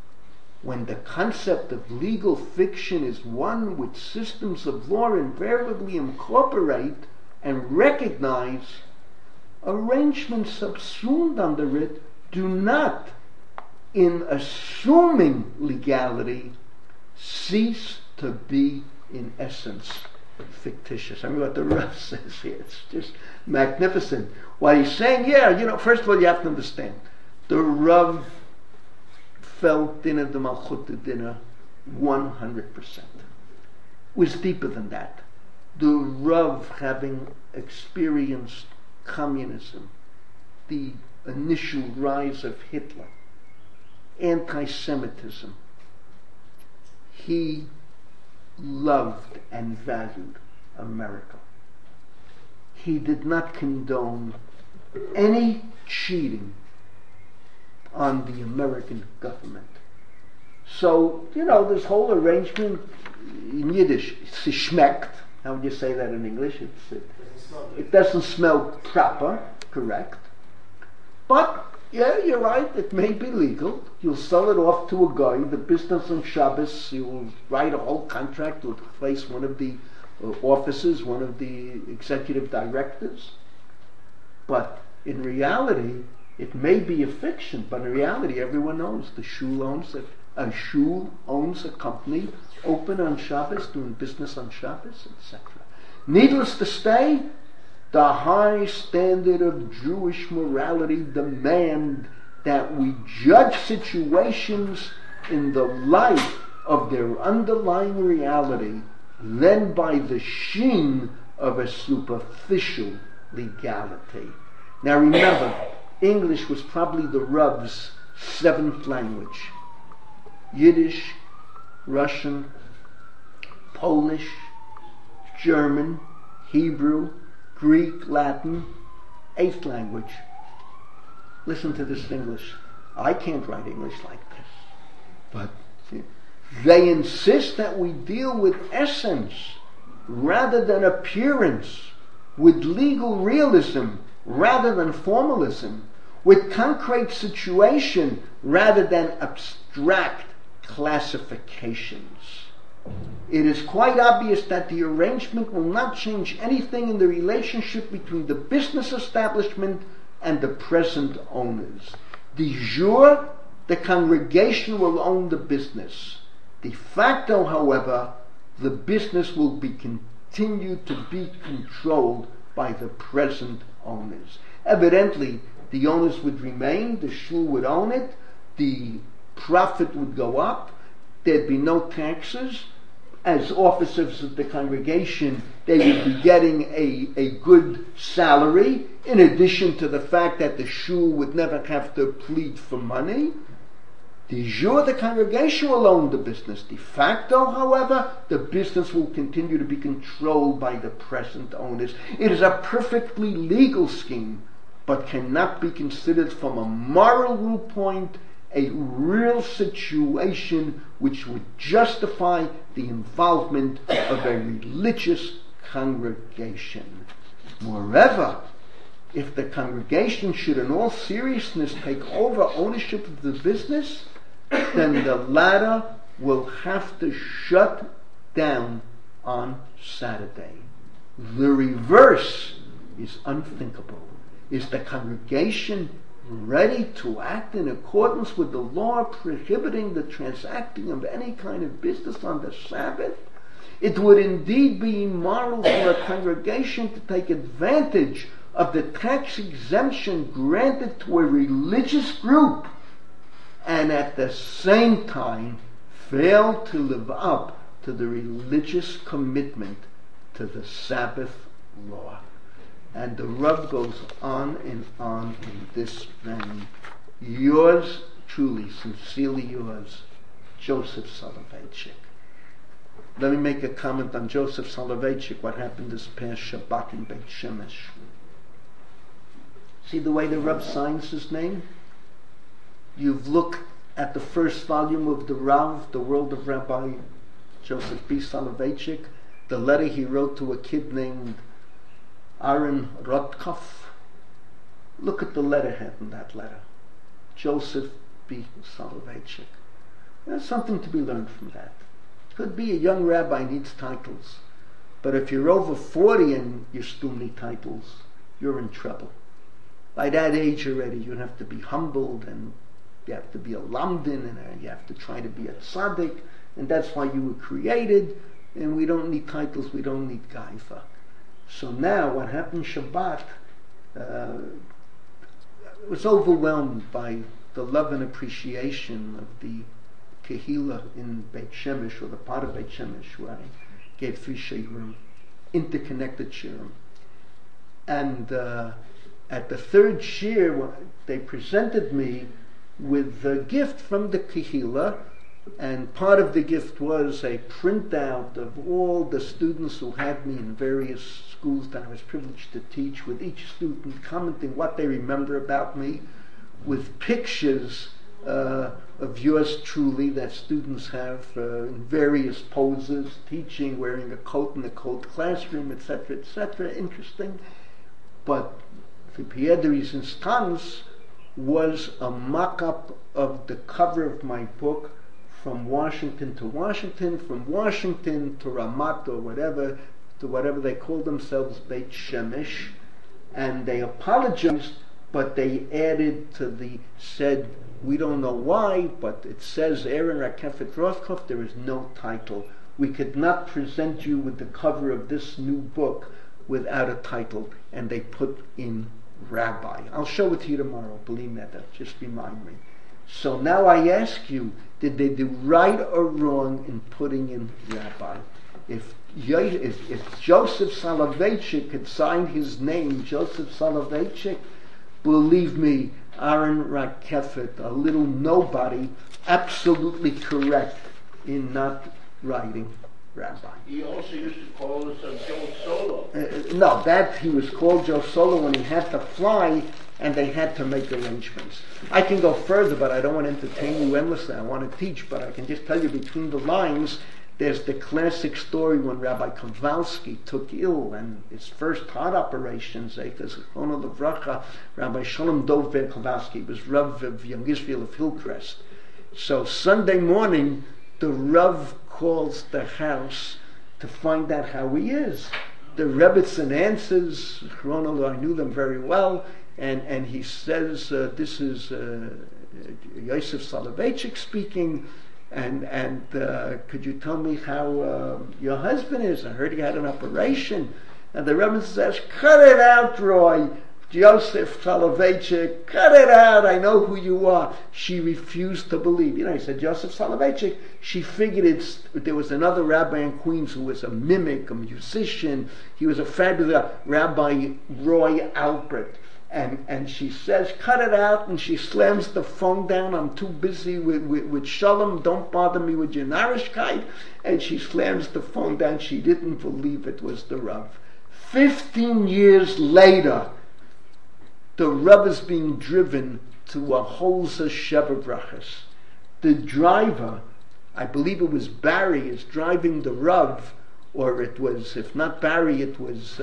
When the concept of legal fiction is one which systems of law invariably incorporate and recognize, arrangements subsumed under it do not, in assuming legality, cease to be, in essence, fictitious. I mean, what the Rav says here, it's just magnificent. What he's saying, first of all, you have to understand, the Rav felt dinner the Malchut dinner 100%. It was deeper than that. The Rav, having experienced communism, the initial rise of Hitler, anti-Semitism, he loved and valued America. He did not condone any cheating on the American government. So, this whole arrangement in Yiddish, es schmeckt. How would you say that in English? It doesn't smell proper, correct. But, yeah, you're right, it may be legal. You'll sell it off to a guy, the business on Shabbos, you'll write a whole contract to replace one of the officers, one of the executive directors. But in reality, it may be a fiction, but in reality, everyone knows the shul owns it. A shul owns a company, open on Shabbos, doing business on Shabbos, etc. Needless to say, The high standard of Jewish morality demand that we judge situations in the light of their underlying reality, than by the sheen of a superficial legality. Now remember, English was probably the Rav's seventh language. Yiddish, Russian, Polish, German, Hebrew, Greek, Latin, eighth language. Listen to this English. I can't write English like this. But they insist that we deal with essence rather than appearance, with legal realism rather than formalism, with concrete situation rather than abstract classifications. It is quite obvious that the arrangement will not change anything in the relationship between the business establishment and the present owners. De jure, the congregation will own the business. De facto, however, the business will be continued to be controlled by the present owners. Evidently, the owners would remain, the shul would own it, the profit would go up, there'd be no taxes. As officers of the congregation, they would be getting a good salary, in addition to the fact that the shul would never have to plead for money. De jure, the congregation will own the business. De facto, however, the business will continue to be controlled by the present owners. It is a perfectly legal scheme, but cannot be considered from a moral viewpoint a real situation which would justify the involvement of a religious congregation. Moreover, if the congregation should in all seriousness take over ownership of the business, then the latter will have to shut down on Saturday. The reverse is unthinkable. Is the congregation ready to act in accordance with the law prohibiting the transacting of any kind of business on the Sabbath? It would indeed be immoral for a congregation to take advantage of the tax exemption granted to a religious group and at the same time fail to live up to the religious commitment to the Sabbath law. And the Rav goes on in this vein. Yours truly, sincerely yours, Joseph Soloveitchik. Let me make a comment on Joseph Soloveitchik, what happened this past Shabbat in Beit Shemesh. See the way the Rav signs his name? You've looked at the first volume of the Rav, The World of Rabbi Joseph B. Soloveitchik, the letter he wrote to a kid named Aaron Rotkopf. Look at the letterhead in that letter. Joseph B. Soloveitchik. There's something to be learned from that. Could be a young rabbi needs titles, but if you're over 40 and you still need titles, you're in trouble. By that age already, you have to be humbled, and you have to be a lamdin, and you have to try to be a tzaddik, and that's why you were created. And we don't need titles, we don't need gaiva. So now, what happened Shabbat, was overwhelmed by the love and appreciation of the Kehillah in Beit Shemesh, or the part of Beit Shemesh where I gave 3 shiurim, interconnected shiurim. And at the third shir, they presented me with a gift from the Kehillah, and part of the gift was a printout of all the students who had me in various schools that I was privileged to teach, with each student commenting what they remember about me, with pictures of yours truly that students have in various poses, teaching, wearing a coat in a coat classroom, etc., etc. Interesting. But the Piedri's instance was a mock-up of the cover of my book, From Washington to Washington, from Washington to Ramat, or whatever, to whatever they call themselves, Beit Shemesh. And they apologized, but they added to said, we don't know why, but it says Aaron Rakefet Rothkopf, there is no title. We could not present you with the cover of this new book without a title, and they put in rabbi. I'll show it to you tomorrow, believe me, that just remind me. So now I ask you, did they do right or wrong in putting in rabbi? If Joseph Soloveitchik had signed his name, Joseph Soloveitchik, believe me, Aaron Rakefet, a little nobody, absolutely correct in not writing rabbi. He also used to call us Joe Solo. No, that he was called Joe Solo when he had to fly, and they had to make arrangements. I can go further, but I don't want to entertain you endlessly. I want to teach, but I can just tell you between the lines, there's the classic story when Rabbi Kowalski took ill, and his first heart operations, because Rabbi Shalom Dov Kowalski was Rav of Young Israel of Hillcrest. So Sunday morning, the Rav calls the house to find out how he is. The Rebbitzin answers, I knew them very well, and he says, this is Yosef Soloveitchik speaking, and could you tell me how your husband is? I heard he had an operation. And the Rebbe says, cut it out, Roy. Joseph Soloveitchik, cut it out, I know who you are. She refused to believe. He said, Joseph Soloveitchik. She figured there was another rabbi in Queens who was a mimic, a musician. He was a fabulous Rabbi Roy Albert. And she says, cut it out, and she slams the phone down. I'm too busy with Shalom, don't bother me with your Narishkeit. And she slams the phone down. She didn't believe it was the Rav. 15 years later, the Rav is being driven to a Holzer Sheva Brachas. The driver, I believe it was Barry, is driving the Rav, or it was, if not Barry, it was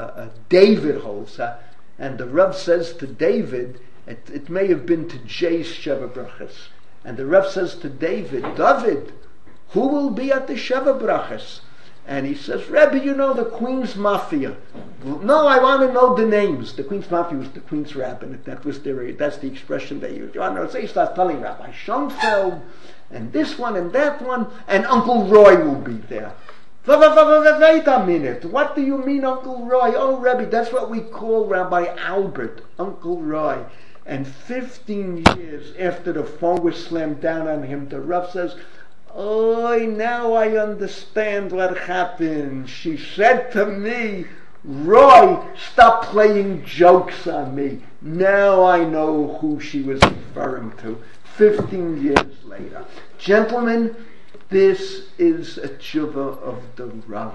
David Holzer. And the Rav says to David, it may have been to Jay's Sheva Brachas. And the Rav says to David, David, who will be at the Sheva Brachas? And he says, Rebbe, you know the Queen's Mafia. No, I want to know the names. The Queen's Mafia was the Queen's rabbinate. That's the expression they used. You want to know? So he starts telling Rabbi Schoenfeld, and this one and that one, and Uncle Roy will be there. Wait a minute. What do you mean, Uncle Roy? Oh, Rebbe, that's what we call Rabbi Albert, Uncle Roy. And 15 years after the phone was slammed down on him, the Rav says, oh, now I understand what happened. She said to me, Roy, stop playing jokes on me. Now I know who she was referring to. 15 years later. Gentlemen, this is a tshuva of the Rav.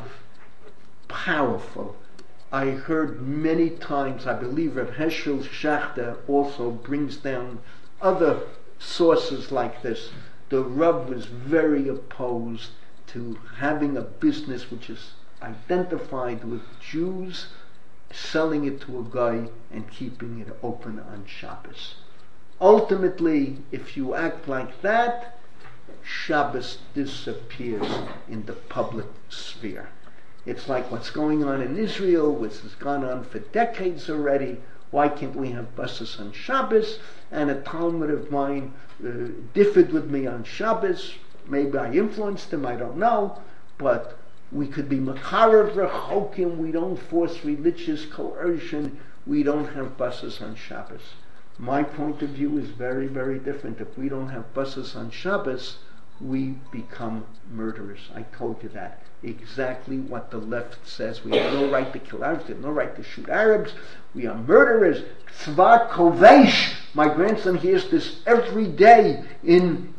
Powerful. I heard many times, I believe Rav Heschel Schachter also brings down other sources like this. The Rav was very opposed to having a business which is identified with Jews, selling it to a guy and keeping it open on Shabbos. Ultimately, if you act like that, Shabbos disappears in the public sphere. It's like what's going on in Israel, which has gone on for decades already. Why can't we have buses on Shabbos? And a Talmud of mine differed with me on Shabbos. Maybe I influenced him, I don't know. But we could be Makarev Rechokim. We don't force religious coercion. We don't have buses on Shabbos. My point of view is very, very different. If we don't have buses on Shabbos, we become murderers. I told you that. Exactly what the left says. We have no right to kill Arabs. We have no right to shoot Arabs. We are murderers. Tzva kovesh. My grandson hears this every day in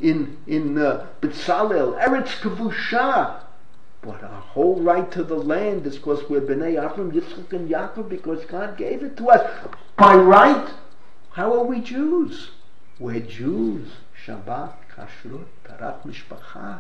B'Tzalel. Eretz Kavusha. But our whole right to the land is because we're B'nai Avram, Yitzchak, and Yaakov, because God gave it to us. By right, how are we Jews? We're Jews. Shabbat, Kashrut, Tarat Mishpacha,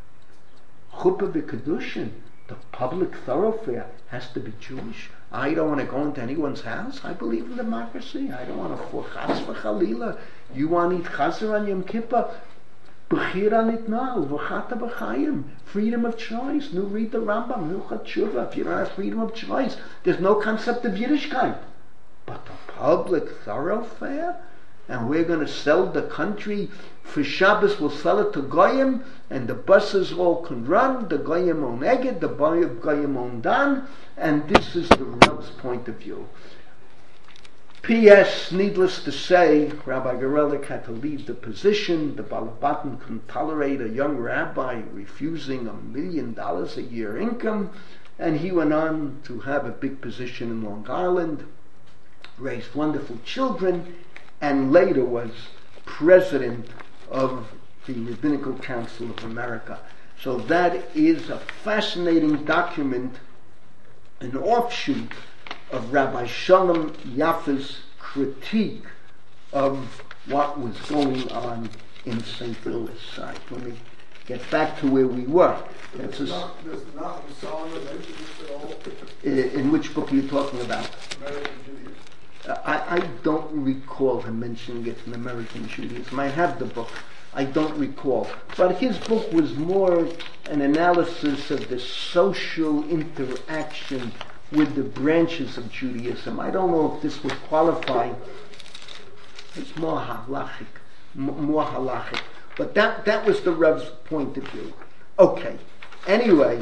Chuppah v'Kedushin. The public thoroughfare has to be Jewish. I don't want to go into anyone's house. I believe in democracy. I don't want to for Chas v'Chalila. You want to eat Chazer on Yom Kippur? Bechira nitna uvachata b'chayim. Freedom of choice. Nu read the Rambam, Hilchot Tshuva. If you don't have freedom of choice, there's no concept of Yiddishkeit. But the public thoroughfare? and we're going to sell the country. For Shabbos we'll sell it to Goyim, and the buses all can run. The Goyim own Eged, the Goyim own Dan, and this is the Reb's point of view. P.S. Needless to say, Rabbi Gorelick had to leave the position. The Balabatim couldn't tolerate a young rabbi refusing $1 million a year income, and he went on to have a big position in Long Island, raised wonderful children, and later was president of the Rabbinical Council of America. So that is a fascinating document, an offshoot of Rabbi Shalom Yafa's critique of what was going on in St. Louis. Let me get back to where we were. Does not Solomon mention this at all? In which book are you talking about? American Judaism. I don't recall him mentioning it in American Judaism. I have the book. I don't recall. But his book was more an analysis of the social interaction with the branches of Judaism. I don't know if this would qualify. It's more halachic. But that was the Reb's point of view. Okay. Anyway,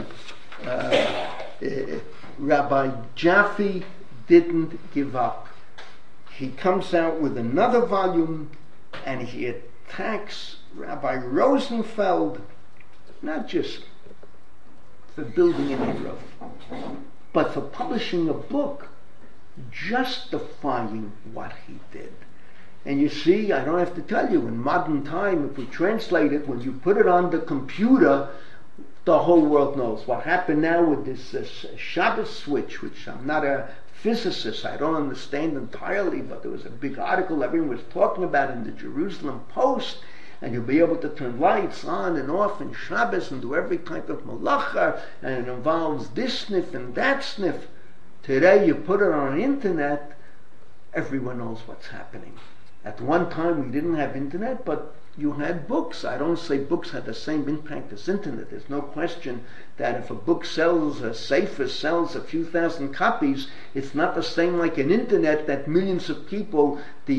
Rabbi Jaffe didn't give up. He comes out with another volume, and he attacks Rabbi Rosenfeld, not just for building an Eruv, but for publishing a book justifying what he did. And you see, I don't have to tell you, in modern time, if we translate it, when you put it on the computer, the whole world knows. What happened now with this Shabbos switch, which I'm not a physicist, I don't understand entirely, but there was a big article everyone was talking about in the Jerusalem Post, and you'll be able to turn lights on and off in Shabbos and do every type of malacha, and it involves this sniff and that sniff. Today you put it on the internet, everyone knows what's happening. At one time we didn't have internet, but you had books. I don't say books had the same impact as internet. There's no question that if a book sells, a sefer sells a few thousand copies, it's not the same like an internet that millions of people, on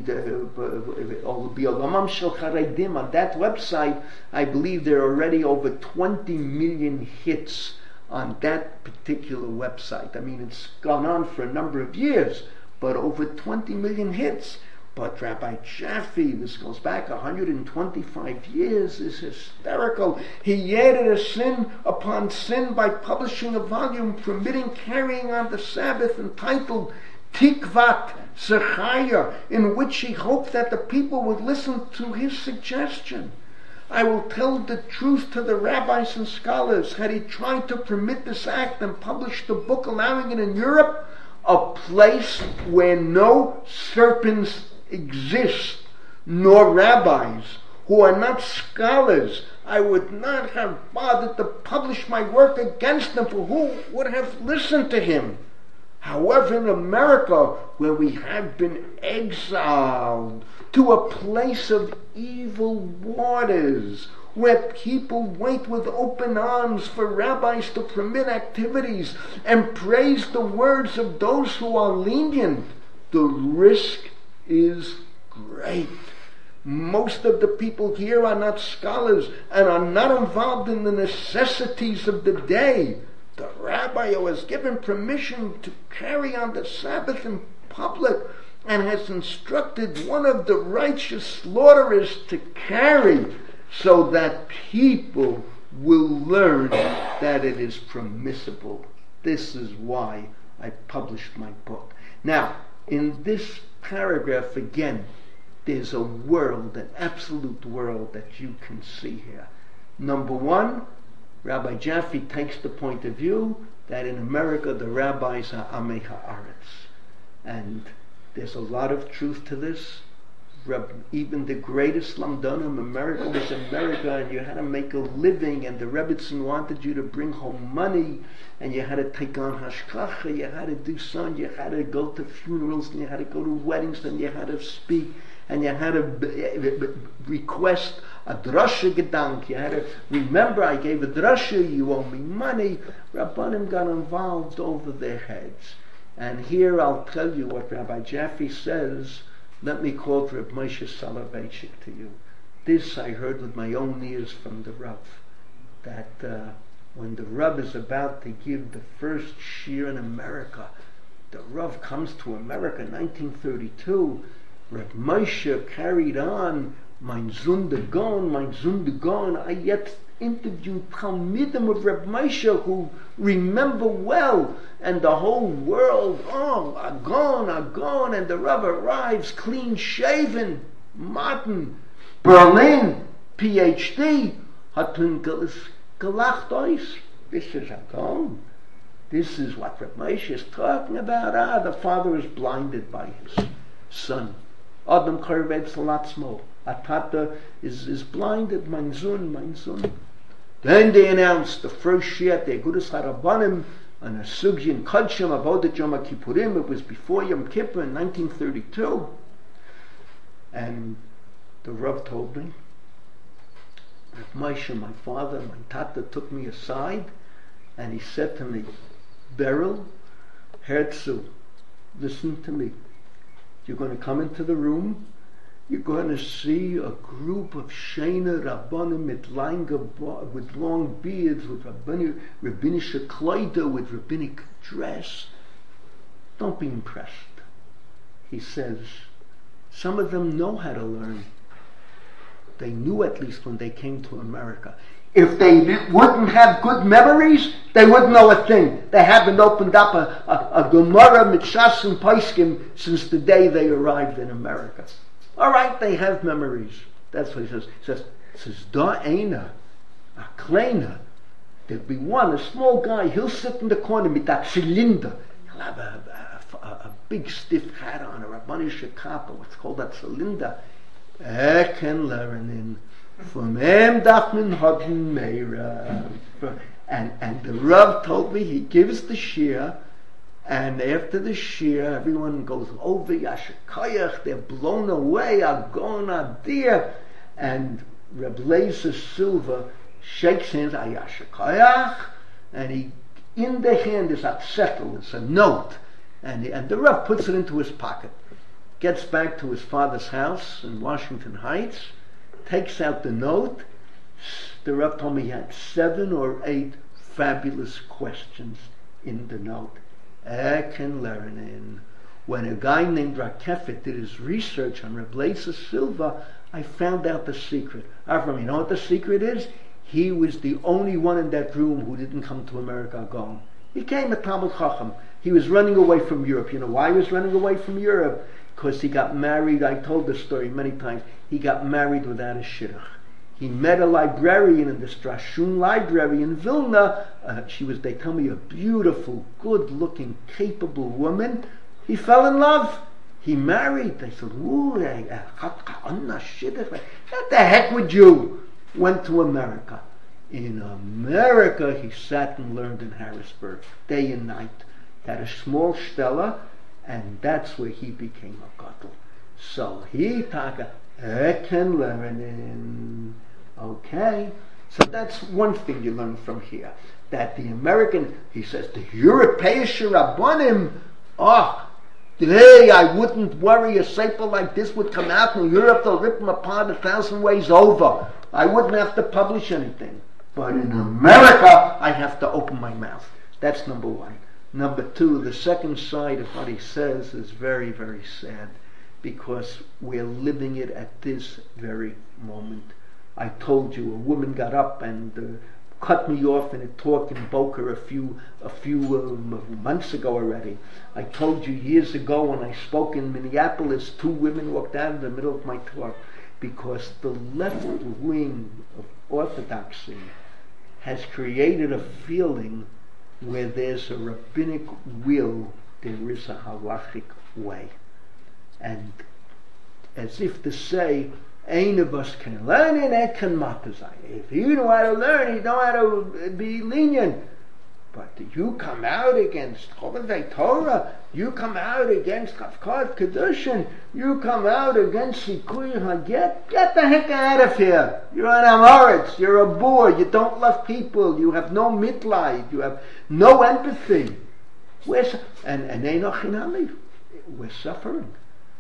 that website, I believe there are already over 20 million hits on that particular website. I mean, it's gone on for a number of years, but over 20 million hits. But Rabbi Jaffe, this goes back 125 years, is hysterical. He added a sin upon sin by publishing a volume permitting carrying on the Sabbath entitled Tikvat Zechaya, in which he hoped that the people would listen to his suggestion. I will tell the truth to the rabbis and scholars. Had he tried to permit this act and published a book allowing it in Europe, a place where no serpents exist, nor rabbis who are not scholars, I would not have bothered to publish my work against them, for who would have listened to him? However, in America, where we have been exiled to a place of evil waters, where people wait with open arms for rabbis to permit activities and praise the words of those who are lenient, the risk is great. Most of the people here are not scholars and are not involved in the necessities of the day. The rabbi who has given permission to carry on the Sabbath in public and has instructed one of the righteous slaughterers to carry, so that people will learn that it is permissible. This is why I published my book. Now, in this paragraph again, there's a world, an absolute world that you can see here. Number one, Rabbi Jaffe takes the point of view that in America the rabbis are Amei Haaretz. And there's a lot of truth to this. Even the greatest Lamdonim, America was America, and you had to make a living, and the Rebbitzin wanted you to bring home money, and you had to take on hashkacha, you had to do so, you had to go to funerals, and you had to go to weddings, and you had to speak, and you had to request a drasha gedank, you had to remember, I gave a drasha, you owe me money. Rabbanim got involved over their heads. And here I'll tell you what Rabbi Jaffe says Let me quote Reb Moshe Soloveitchik to you. This I heard with my own ears from the Rav, that when the Rav is about to give the first shir in America, the Rav comes to America in 1932. Reb Moshe carried on, mein Zunde Gon. I yet interviewed Talmidim of Reb Moshe who remember well, and the whole world, Agon, and the Rav arrives clean shaven, modern, Berlin, PhD, hat gelacht ois. This is Agon. This is what Reb Moshe is talking about. The father is blinded by his son. Adam Korved Salatzmo. Atata is blinded. Mein Sohn. Then they announced the first Shiat, the Agudas Harabanim, and a Sugyan Kodshim, Avodat Yom Kippurim. It was before Yom Kippur in 1932. And the Rav told me, Reb Moshe, my father, my Tata, took me aside, and he said to me, Beryl, Herzl, listen to me. You're going to come into the room. You're going to see a group of Sheina Rabbanim with long beards, with rabbinic kleider, with rabbinic dress. Don't be impressed. He says, some of them know how to learn. They knew at least when they came to America. If they wouldn't have good memories, they wouldn't know a thing. They haven't opened up a Gemara, Mitzvahs, and Paiskim since the day they arrived in America. All right, they have memories. That's what he says. He says, Da Eina, a Kleiner. There'll be one, a small guy. He'll sit in the corner with that cylinder. He'll have a big stiff hat on, a Rabbanish kappa, what's called that cylinder. Can learn from him Dachman Hodden Meira. And the Rav told me he gives the shir, and after the shir, everyone goes over Yashakayach, they're blown away, Agon Adir, and Reb Leiser Silva shakes hands, Ayashakayach, and he, in the hand is a settle, it's a note, and the Rav puts it into his pocket, gets back to his father's house in Washington Heights, takes out the note. The Rav told me he had 7 or 8 fabulous questions in the note. Can learn in. When a guy named Rakefet did his research on Reb Leiser Silva, I found out the secret. Avram, you know what the secret is? He was the only one in that room who didn't come to America alone. He came a Talmud Chacham. He was running away from Europe. You know why he was running away from Europe? Because he got married. I told this story many times. He got married without a shidduch. He met a librarian in the Strashun library in Vilna. She was, they tell me, a beautiful, good-looking, capable woman. He fell in love. He married. They said, what the heck would you? Went to America. In America, he sat and learned in Harrisburg, day and night. Had a small stella, and that's where he became a gadol. So he can learn in. Okay, so that's one thing you learn from here. That the American, he says, the European Rabbanim, today I wouldn't worry a sefer like this would come out in Europe, they'll rip them apart 1,000 ways over. I wouldn't have to publish anything. But in America, I have to open my mouth. That's number one. Number two, the second side of what he says is very, very sad, because we're living it at this very moment. I told you, a woman got up and cut me off in a talk in Boca a few months ago already. I told you years ago when I spoke in Minneapolis, 2 women walked out in the middle of my talk, because the left wing of orthodoxy has created a feeling where there's a rabbinic will, there is a halachic way. And as if to say, any of us can learn it and can matazai. If you know how to learn, you know how to be lenient. But you come out against Chovezei Torah, you come out against Kafkat Kedushin, you come out against Sikui Haget, get the heck out of here. You're an Amoritz, you're a boor, you don't love people, you have no mitleid, you have no empathy. And Einochinami, we're suffering.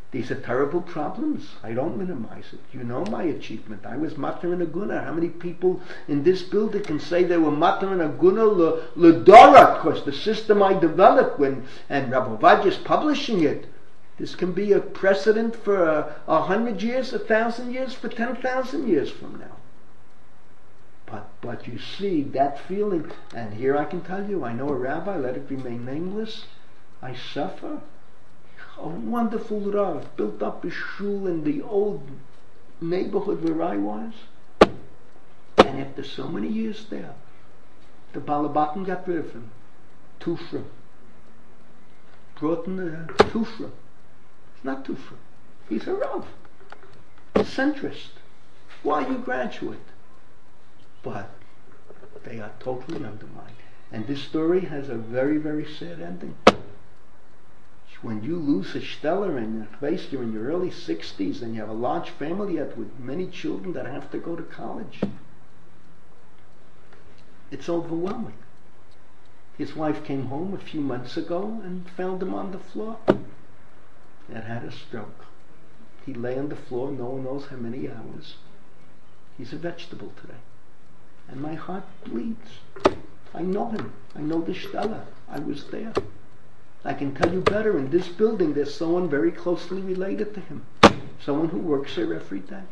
These are terrible problems. I don't minimize it. You know my achievement. I was matter in a guna. How many people in this building can say they were matter in a guna l'dora? Because the system I developed and Rabbi Ovadia is publishing it. This can be a precedent for 100 years, 1,000 years, for 10,000 years from now. But you see that feeling, and here I can tell you, I know a rabbi, let it remain nameless. I suffer. A wonderful Rav built up a shul in the old neighborhood where I was, and after so many years there, the Balabatim got rid of him. Tufra. Brought in the Tufra. It's not Tufra. He's a Rav. A centrist. Why you graduate? But they are totally undermined. And this story has a very, very sad ending. When you lose a stellar and you're in your early 60s and you have a large family yet with many children that have to go to college, it's overwhelming. His wife came home a few months ago and found him on the floor and had a stroke. He lay on the floor, no one knows how many hours. He's a vegetable today. And my heart bleeds. I know him. I know the stellar. I was there. I can tell you better, in this building there's someone very closely related to him. Someone who works there every day.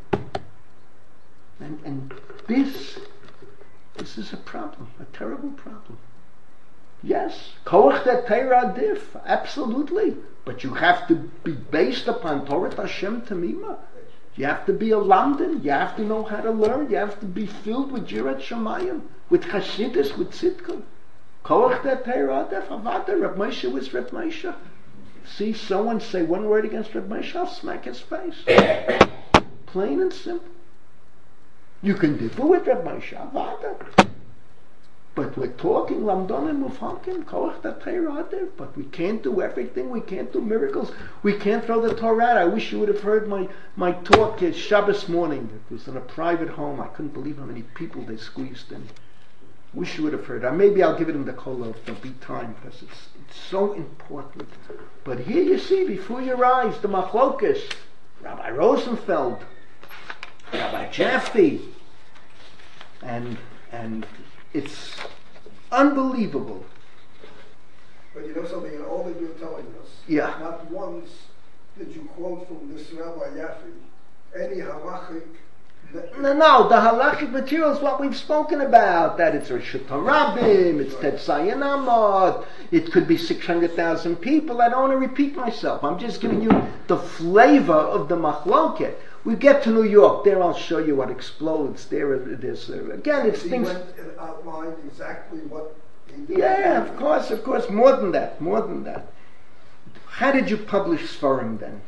And this is a problem, a terrible problem. Yes, koach that Torah diff, absolutely. But you have to be based upon Torah Hashem Tamima. You have to be a lamdan, you have to know how to learn, you have to be filled with Yirat Shamayim, with Chassidus, with Tzidkun. Koach that Torah diff, avada, Reb Moshe was Reb Moshe. See someone say one word against Reb Moshe, I'll smack his face. Plain and simple. You can differ with Reb Moshe, avada. But we're talking lamdonim mufhakim, koach that Torah diff. But we can't do everything, we can't do miracles, we can't throw the Torah out. I wish you would have heard my talk Shabbos morning. It was in a private home. I couldn't believe how many people they squeezed in. Wish you would have heard. Maybe I'll give it in the kol if there'll be time, because it's so important. But here you see, before your eyes, the machlokas, Rabbi Rosenfeld, Rabbi Jaffe, and it's unbelievable. But you know something, in all that you're telling us, Yeah. not once did you quote from this Rabbi Jaffe any halachic. No, the halachic material is what we've spoken about. That it's Rishut HaRabim, it's Tetzayin Amot, it could be 600,000 people. I don't want to repeat myself. I'm just giving you the flavor of the machloket. We get to New York, there I'll show you what explodes. Again, it's He things. went and outlined exactly what he did. Yeah, of course, more than that. How did you publish Sfarim then?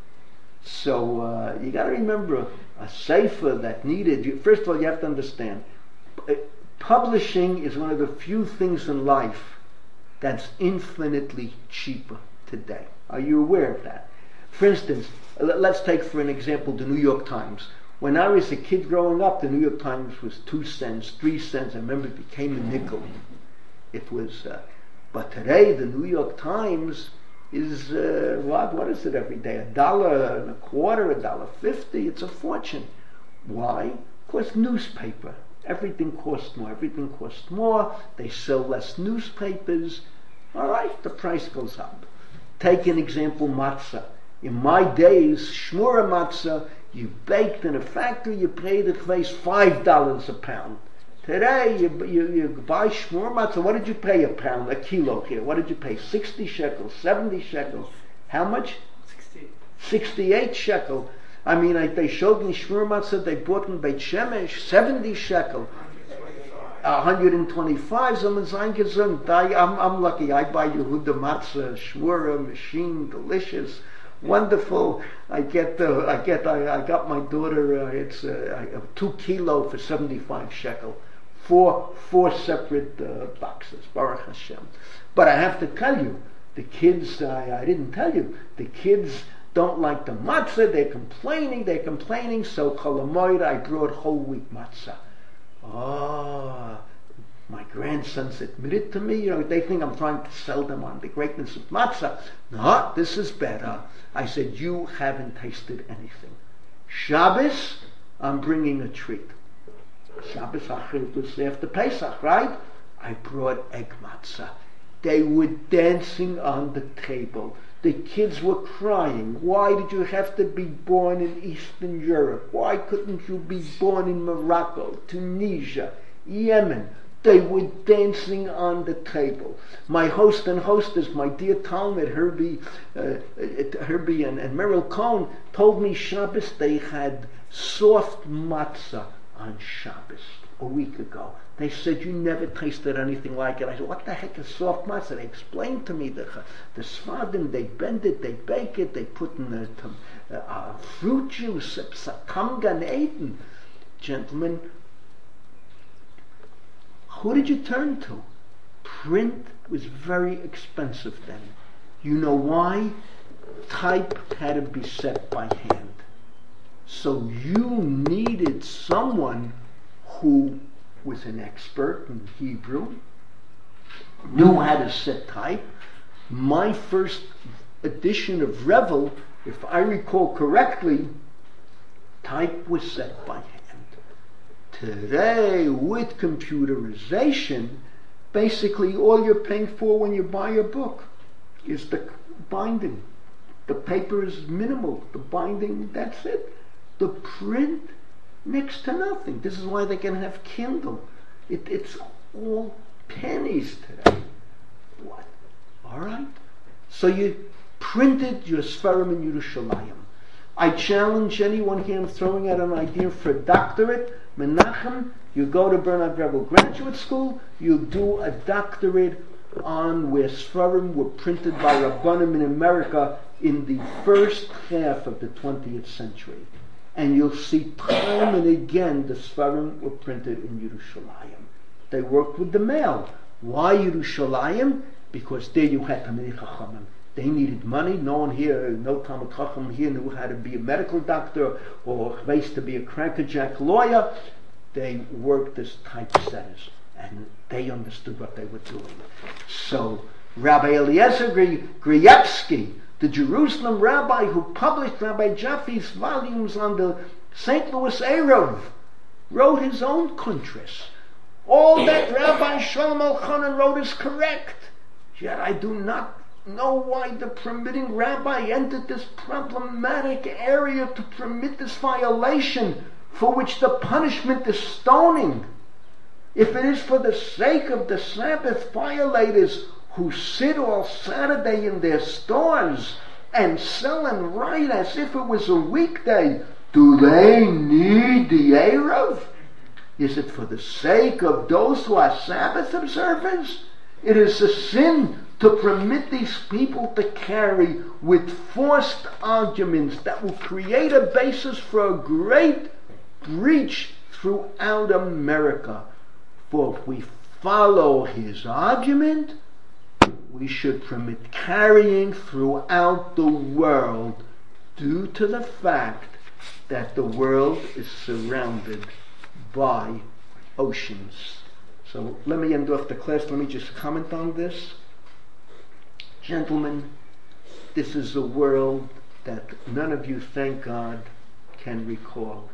So you got to remember a sefer that needed. First of all, you have to understand, publishing is one of the few things in life that's infinitely cheaper today. Are you aware of that? For instance, let's take for an example the New York Times. When I was a kid growing up, the New York Times was 2 cents, 3 cents. I remember it became a nickel. It was, but today the New York Times is what is it every day? $1.25, $1.50. It's a fortune. Why? Because newspaper. Everything costs more. They sell less newspapers. All right, the price goes up. Take an example, matzah. In my days, shmura matzah, you baked in a factory, you paid at least $5 a pound. Today, you buy shmur matzah. What did you pay a pound, a kilo here? What did you pay? 60 shekels, 70 shekels. How much? 68 shekel. I mean, they showed me shmur matzah they bought in Beit Shemesh, 70 shekel. 125. I'm lucky. I buy Yehuda matzah, shmura, machine, delicious. Wonderful. I got my daughter. It's 2 kilo for 75 shekel. Four separate boxes. Baruch Hashem. But I have to tell you, the kids. I didn't tell you. The kids don't like the matzah. They're complaining. So Chol Hamoed, I brought whole wheat matzah. My grandsons admitted to me, they think I'm trying to sell them on the greatness of matzah. No, this is better. I said, you haven't tasted anything. Shabbos, I'm bringing a treat. Shabbos Achrit was after Pesach, right? I brought egg matzah. They were dancing on the table. The kids were crying. Why did you have to be born in Eastern Europe? Why couldn't you be born in Morocco, Tunisia, Yemen? They were dancing on the table. My host and hostess, my dear Talmud, Herbie and Merrill Cohn, told me Shabbos they had soft matzah on Shabbos a week ago. They said, you never tasted anything like it. I said, what the heck is soft matzah? They explained to me the sfadim, they bend it, they bake it, they put in the fruit juice, psakam gan eden. Gentlemen, who did you turn to? Print was very expensive then. You know why? Type had to be set by hand. So you needed someone who was an expert in Hebrew, knew how to set type. My first edition of Revel, if I recall correctly, type was set by hand. Today, with computerization, basically all you're paying for when you buy a book is the binding. The paper is minimal. The binding, that's it. The print, next to nothing. This is why they can have Kindle. It's all pennies today. What? All right. So you printed your Sfarim in Yerushalayim. I challenge anyone here, I'm throwing out an idea for a doctorate. Menachem, you go to Bernard Revel Graduate School, you do a doctorate on where Sfarim were printed by Rabbanim in America in the first half of the 20th century. And you'll see time and again the Sfarim were printed in Yerushalayim. They worked with the mail. Why Yerushalayim? Because there you had Talmidei Chachamim. They needed money. No one here, no Talmid Chacham here knew how to be a medical doctor or ways to be a crackerjack lawyer. They worked as typesetters and they understood what they were doing. So Rabbi Eliezer Griyevsky, the Jerusalem rabbi who published Rabbi Jaffe's volumes on the St. Louis Erev, wrote his own kuntras. All that Rabbi Shalom Elchanan wrote is correct. Yet I do not know why the permitting rabbi entered this problematic area to permit this violation for which the punishment is stoning. If it is for the sake of the Sabbath violators who sit all Saturday in their stores and sell and write as if it was a weekday, do they need the Erev? Is it for the sake of those who are Sabbath observers? It is a sin to permit these people to carry with forced arguments that will create a basis for a great breach throughout America. For if we follow his argument, we should permit carrying throughout the world due to the fact that the world is surrounded by oceans. So let me end off the class. Let me just comment on this. Gentlemen, this is a world that none of you, thank God, can recall.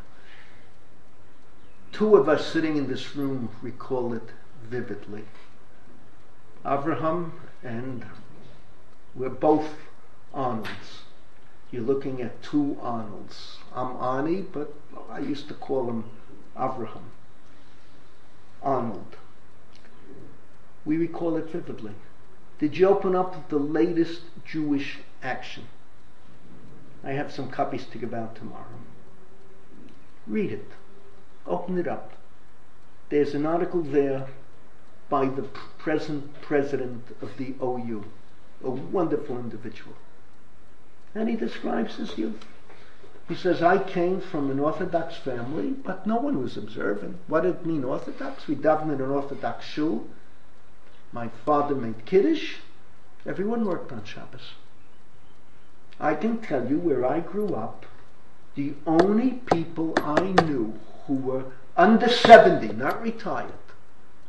Two of us sitting in this room recall it vividly. Avraham and we're both Arnolds. You're looking at two Arnolds. I'm Arnie, but I used to call him Avraham. Arnold. We recall it vividly. Did you open up the latest Jewish Action? I have some copies to give out tomorrow. Read it. Open it up. There's an article there by the present president of the OU, a wonderful individual. And he describes his youth. He says, I came from an Orthodox family, but no one was observant. What did it mean, Orthodox? We davened in an Orthodox shul. My father made Kiddush. Everyone worked on Shabbos. I can tell you where I grew up, the only people I knew who were under 70, not retired,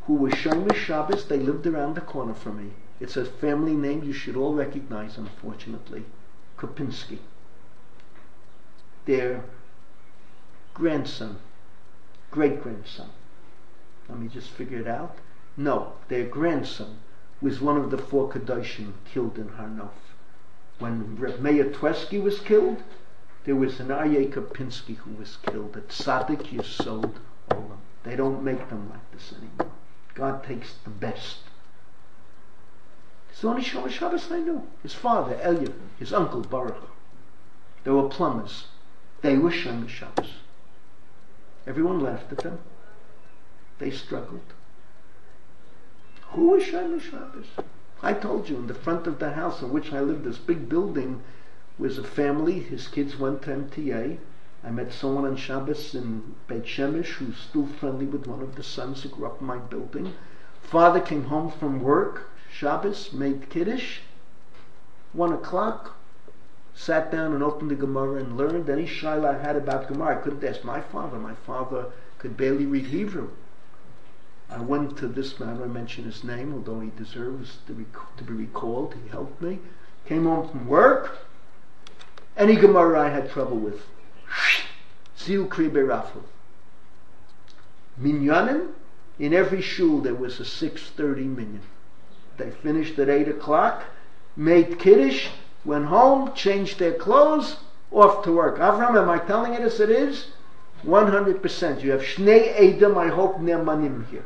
who were Shomer Shabbos. They lived around the corner from me. It's a family name you should all recognize, unfortunately. Kopinski. Their grandson, great-grandson. Let me just figure it out. No, their grandson was one of the 4 Kedoshim killed in Har Nof. When Reb Meir Twersky was killed, there was an Aryeh Kopinski who was killed at Tzaddik Yesod Olam. They don't make them like this anymore. God takes the best. It's the only Shomer Shabbos I knew. His father, Elyev, his uncle, Baruch. They were plumbers. They were Shomer Shabbos. Everyone laughed at them. They struggled. Who was Shomer Shabbos? I told you, in the front of the house in which I lived, this big building, was a family. His kids went to MTA. I met someone on Shabbos in Beit Shemesh who's still friendly with one of the sons who grew up in my building. Father came home from work, Shabbos, made Kiddush, 1 o'clock, sat down and opened the Gemara and learned any shaila I had about Gemara. I couldn't ask my father. My father could barely read Hebrew. I went to this man, I mention his name, although he deserves to be recalled. He helped me. Came home from work. Any Gemara I had trouble with. Zil Kri Berafel. Minyanim, in every shul there was a 6:30 minyan. They finished at 8 o'clock, made Kiddush, went home, changed their clothes, off to work. Avram, am I telling it as it is? 100%. You have Shnei Edom, I hope, Ne'emanim here.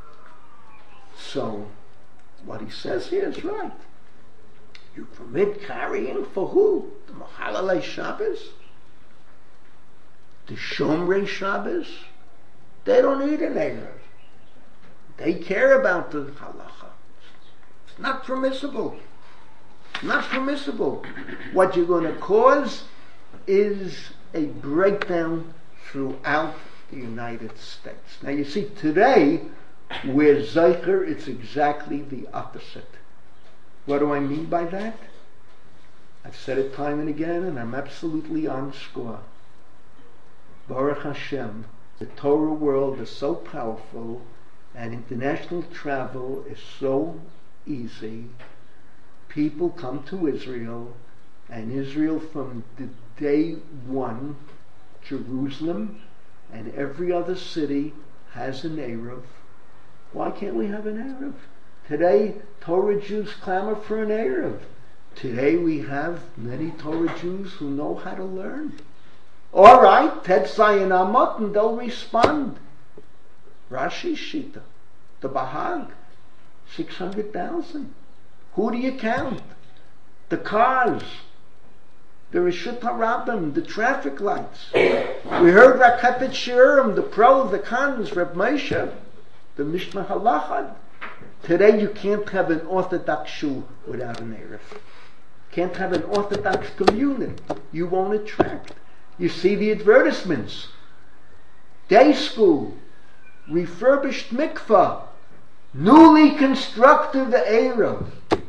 So, what he says here is right. You permit carrying for who? The Mahalalei Shabbos? The Shomrei Shabbos? They don't need an Erev. They care about the halacha. It's not permissible. Not permissible. What you're going to cause is a breakdown throughout the United States. Now you see, today, where Zeicher, it's exactly the opposite. What do I mean by that? I've said it time and again, and I'm absolutely on score. Baruch Hashem, the Torah world is so powerful, and international travel is so easy. People come to Israel, and Israel from the day one, Jerusalem and every other city has an Erev. Why can't we have an Erev? Today, Torah Jews clamor for an Erev. Today we have many Torah Jews who know how to learn. All right, Tetzai and Amot, and they'll respond. Rashi Shita, the Bahag, 600,000. Who do you count? The cars, the Reshut HaRabim, the traffic lights. We heard Rakepet Shiurim, the pro, the cons, Reb Moshe, the Mishnah Halachad. Today you can't have an Orthodox shul without an Erev. Can't have an Orthodox communion. You won't attract. You see the advertisements. Day school, refurbished mikvah, newly constructed Erev,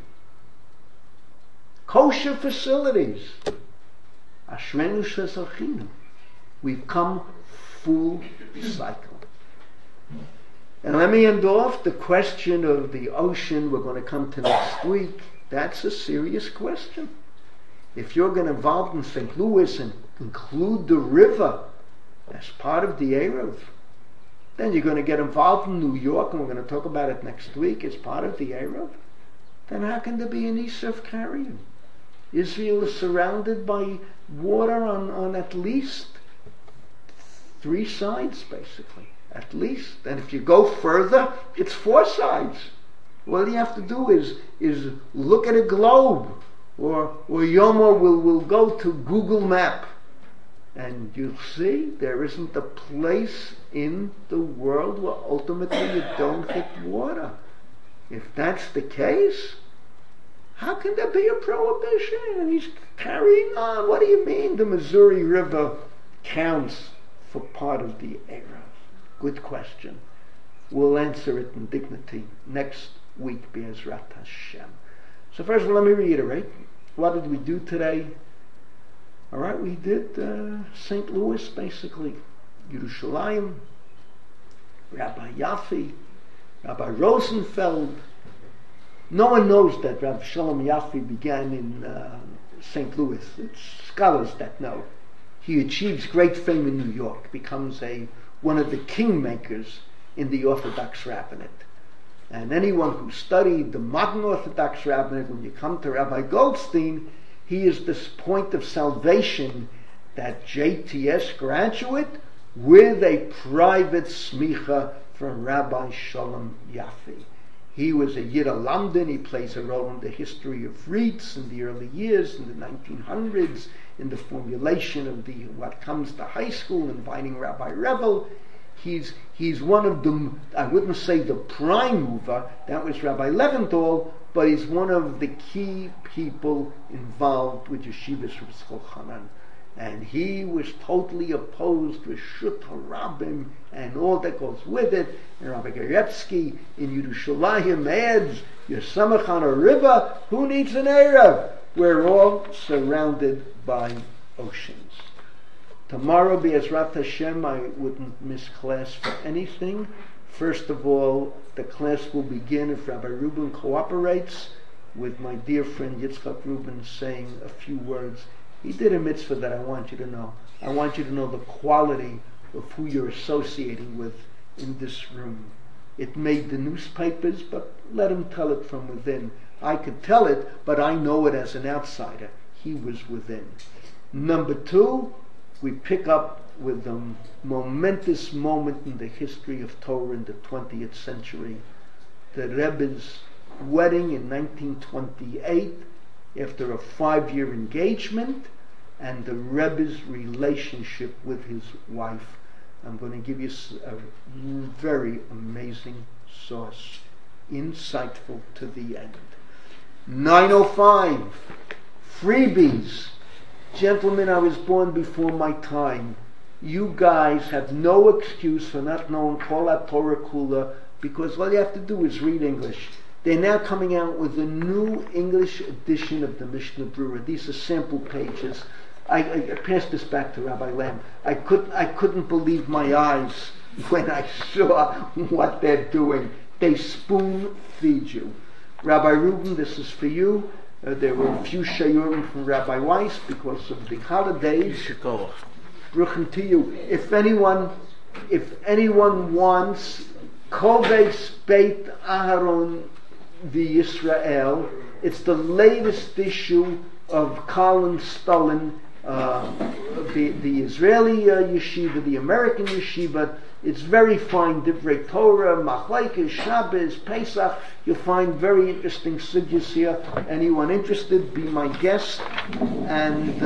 kosher facilities. Ashrenu shezachinu. We've come full cycle. And let me end off the question of the ocean we're going to come to next week. That's a serious question. If you're going to involve in St. Louis and include the river as part of the Erev, then you're going to get involved in New York, and we're going to talk about it next week, as part of the Erev. Then how can there be an Esav carrying? Israel is surrounded by water on at least 3 sides, basically. At least. And if you go further, it's 4 sides. All you have to do is look at a globe, or Yomo will go to Google Map, and you'll see there isn't a place in the world where ultimately you don't hit water. If that's the case, how can there be a prohibition? And he's carrying on. What do you mean the Missouri River counts for part of the Erev? Good question. We'll answer it in dignity next week, Be'ezrat Hashem. So first of all, let me reiterate. What did we do today? All right, we did St. Louis, basically. Yerushalayim, Rabbi Yafi, Rabbi Rosenfeld. No one knows that Rabbi Shalom Yaffe began in St. Louis. It's scholars that know. He achieves great fame in New York, becomes one of the kingmakers in the Orthodox rabbinate. And anyone who studied the modern Orthodox rabbinate, when you come to Rabbi Goldstein, he is this point of salvation, that JTS graduate with a private smicha from Rabbi Shalom Yaffe. He was a Yid of London. He plays a role in the history of REITs in the early years, in the 1900s, in the formulation of what comes to high school, inviting Rabbi Revel. He's one of the, I wouldn't say the prime mover, that was Rabbi Leventhal, but he's one of the key people involved with Yeshivas Rizchol Hanan. And he was totally opposed to Shut HaRabim and all that goes with it. And Rabbi Garetsky in Yerushalayim adds, you're samach on a river, who needs an Erev? We're all surrounded by oceans. Tomorrow, Be'ezrat Hashem, I wouldn't miss class for anything. First of all, the class will begin if Rabbi Rubin cooperates with my dear friend Yitzchak Rubin saying a few words. He did a mitzvah that I want you to know. I want you to know the quality of who you're associating with in this room. It made the newspapers, but let him tell it from within. I could tell it, but I know it as an outsider. He was within. Number two, we pick up with a momentous moment in the history of Torah in the 20th century. The Rebbe's wedding in 1928, after a 5-year engagement, and the Rebbe's relationship with his wife. I'm going to give you a very amazing source, insightful to the end. 9:05, freebies. Gentlemen, I was born before my time. You guys have no excuse for not knowing Kol HaTorah Kula, because all you have to do is read English. They're now coming out with a new English edition of the Mishnah Brura. These are sample pages. I passed this back to Rabbi Lamb. I couldn't believe my eyes when I saw what they're doing. They spoon feed you. Rabbi Rubin, this is for you. There were a few shayurim from Rabbi Weiss because of the holidays. Bruchim to you. If anyone wants Koves Beit Aharon the Israel, it's the latest issue of Colin Stolin, the Israeli yeshiva, the American yeshiva. It's very fine. Divrei Torah, Machlekes, Shabbos, Pesach. You'll find very interesting sugyas here. Anyone interested, be my guest. And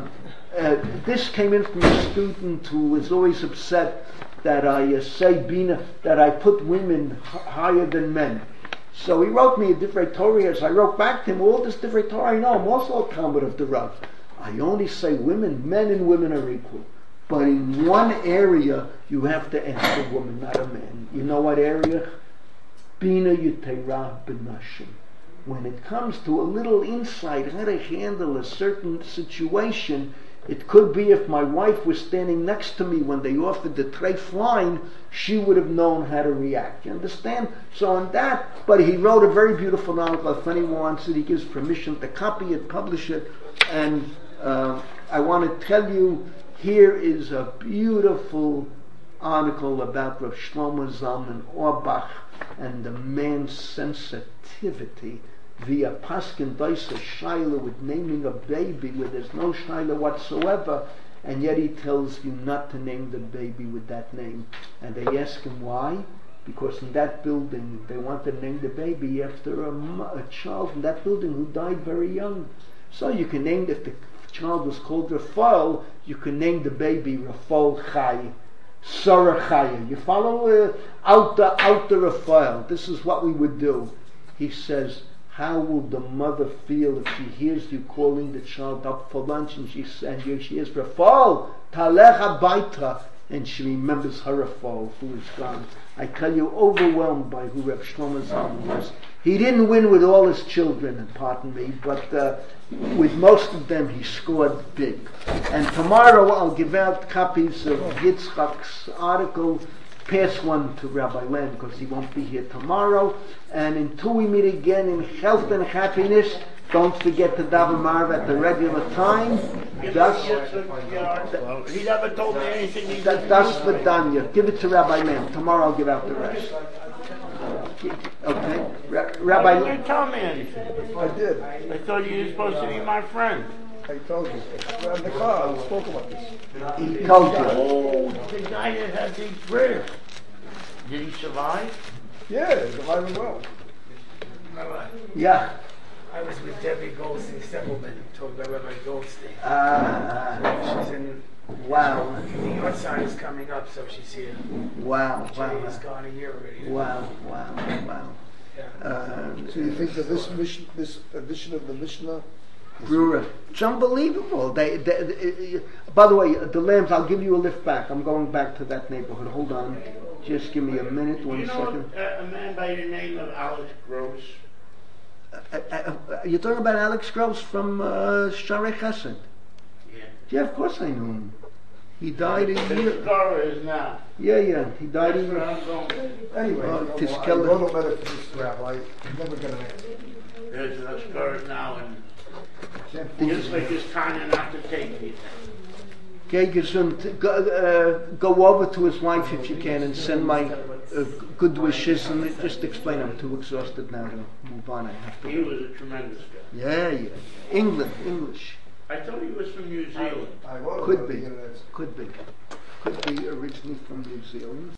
this came in from a student who was always upset that I say Bina, that I put women higher than men. So he wrote me a Divrei Torah. As I wrote back to him, all this Divrei Torah I know. I'm also a Talmud of the Rav. I only say women, men and women are equal. But in one area, you have to ask a woman, not a man. You know what area? Bina Yitera B'Nashim. When it comes to a little insight, how to handle a certain situation, it could be if my wife was standing next to me when they offered the treif wine, she would have known how to react. You understand? So on that, but he wrote a very beautiful article. If anyone wants it, he gives permission to copy it, publish it. And I want to tell you, here is a beautiful article about Rav Shlomo Zalman Auerbach and the man's sensitivity via Paskin Daisa Shaila with naming a baby where there's no Shaila whatsoever, and yet he tells you not to name the baby with that name. And they ask him why? Because in that building they want to name the baby after a child in that building who died very young. So you can name, if the child was called Rafael, you can name the baby Rafael Chai, Sarah Chaya. You follow? Out the Rafael. This is what we would do. He says, how will the mother feel if she hears you calling the child up for lunch and she hears Rafael, Talech Habayta, and she remembers her Rafael who is gone. I tell you, overwhelmed by who Reb Shlomo Zalman was. He didn't win with all his children, and pardon me, but with most of them he scored big. And tomorrow I'll give out copies of Yitzchak's article pass one to Rabbi Len because he won't be here tomorrow. And until we meet again in health and happiness, don't forget to daven Marv at the regular time. He never told me anything. Das Vidanya. Give it to Rabbi Len. Tomorrow I'll give out the rest. Okay? Rabbi You didn't tell me anything. I did. I thought you were supposed to be my friend. I told you. We're in the car. We spoke about this. he told you. Oh, the guy that had the bridge. Did he survive? Yeah, it's alive and well. Yeah. I was with Debbie Goldstein Stempelman, talking about Rabbi Goldstein. She's in, Wow. the York sign is coming up, so she's here. Wow. Jay is gone a year already. Wow. Yeah. So you think that this edition of the Mishnah? Brura. It's unbelievable. They, by the way, the lambs, I'll give you a lift back. I'm going back to that neighborhood. Hold on. Just give me a minute, You 1 know second. a man by the name of Alex Gross? You're talking about Alex Gross from Sharei Chesed? Yeah. Yeah, of course I knew him. He died a His year. scar is now. Yeah. He died a That's where year. I'm going. Anyway, Oh, I Tiskele. wrote a letter to this rabbi. Never got an answer. There's a scar now, and Can't just like it's kind not to take me. Okay, gesund. Go over to his wife if you can and send my good wishes and just explain. I'm too exhausted now to move on. I have He to. was a tremendous guy. Yeah. English. I thought he was from New Zealand. I wrote a Could letter to be. get an answer. Could be originally from New Zealand.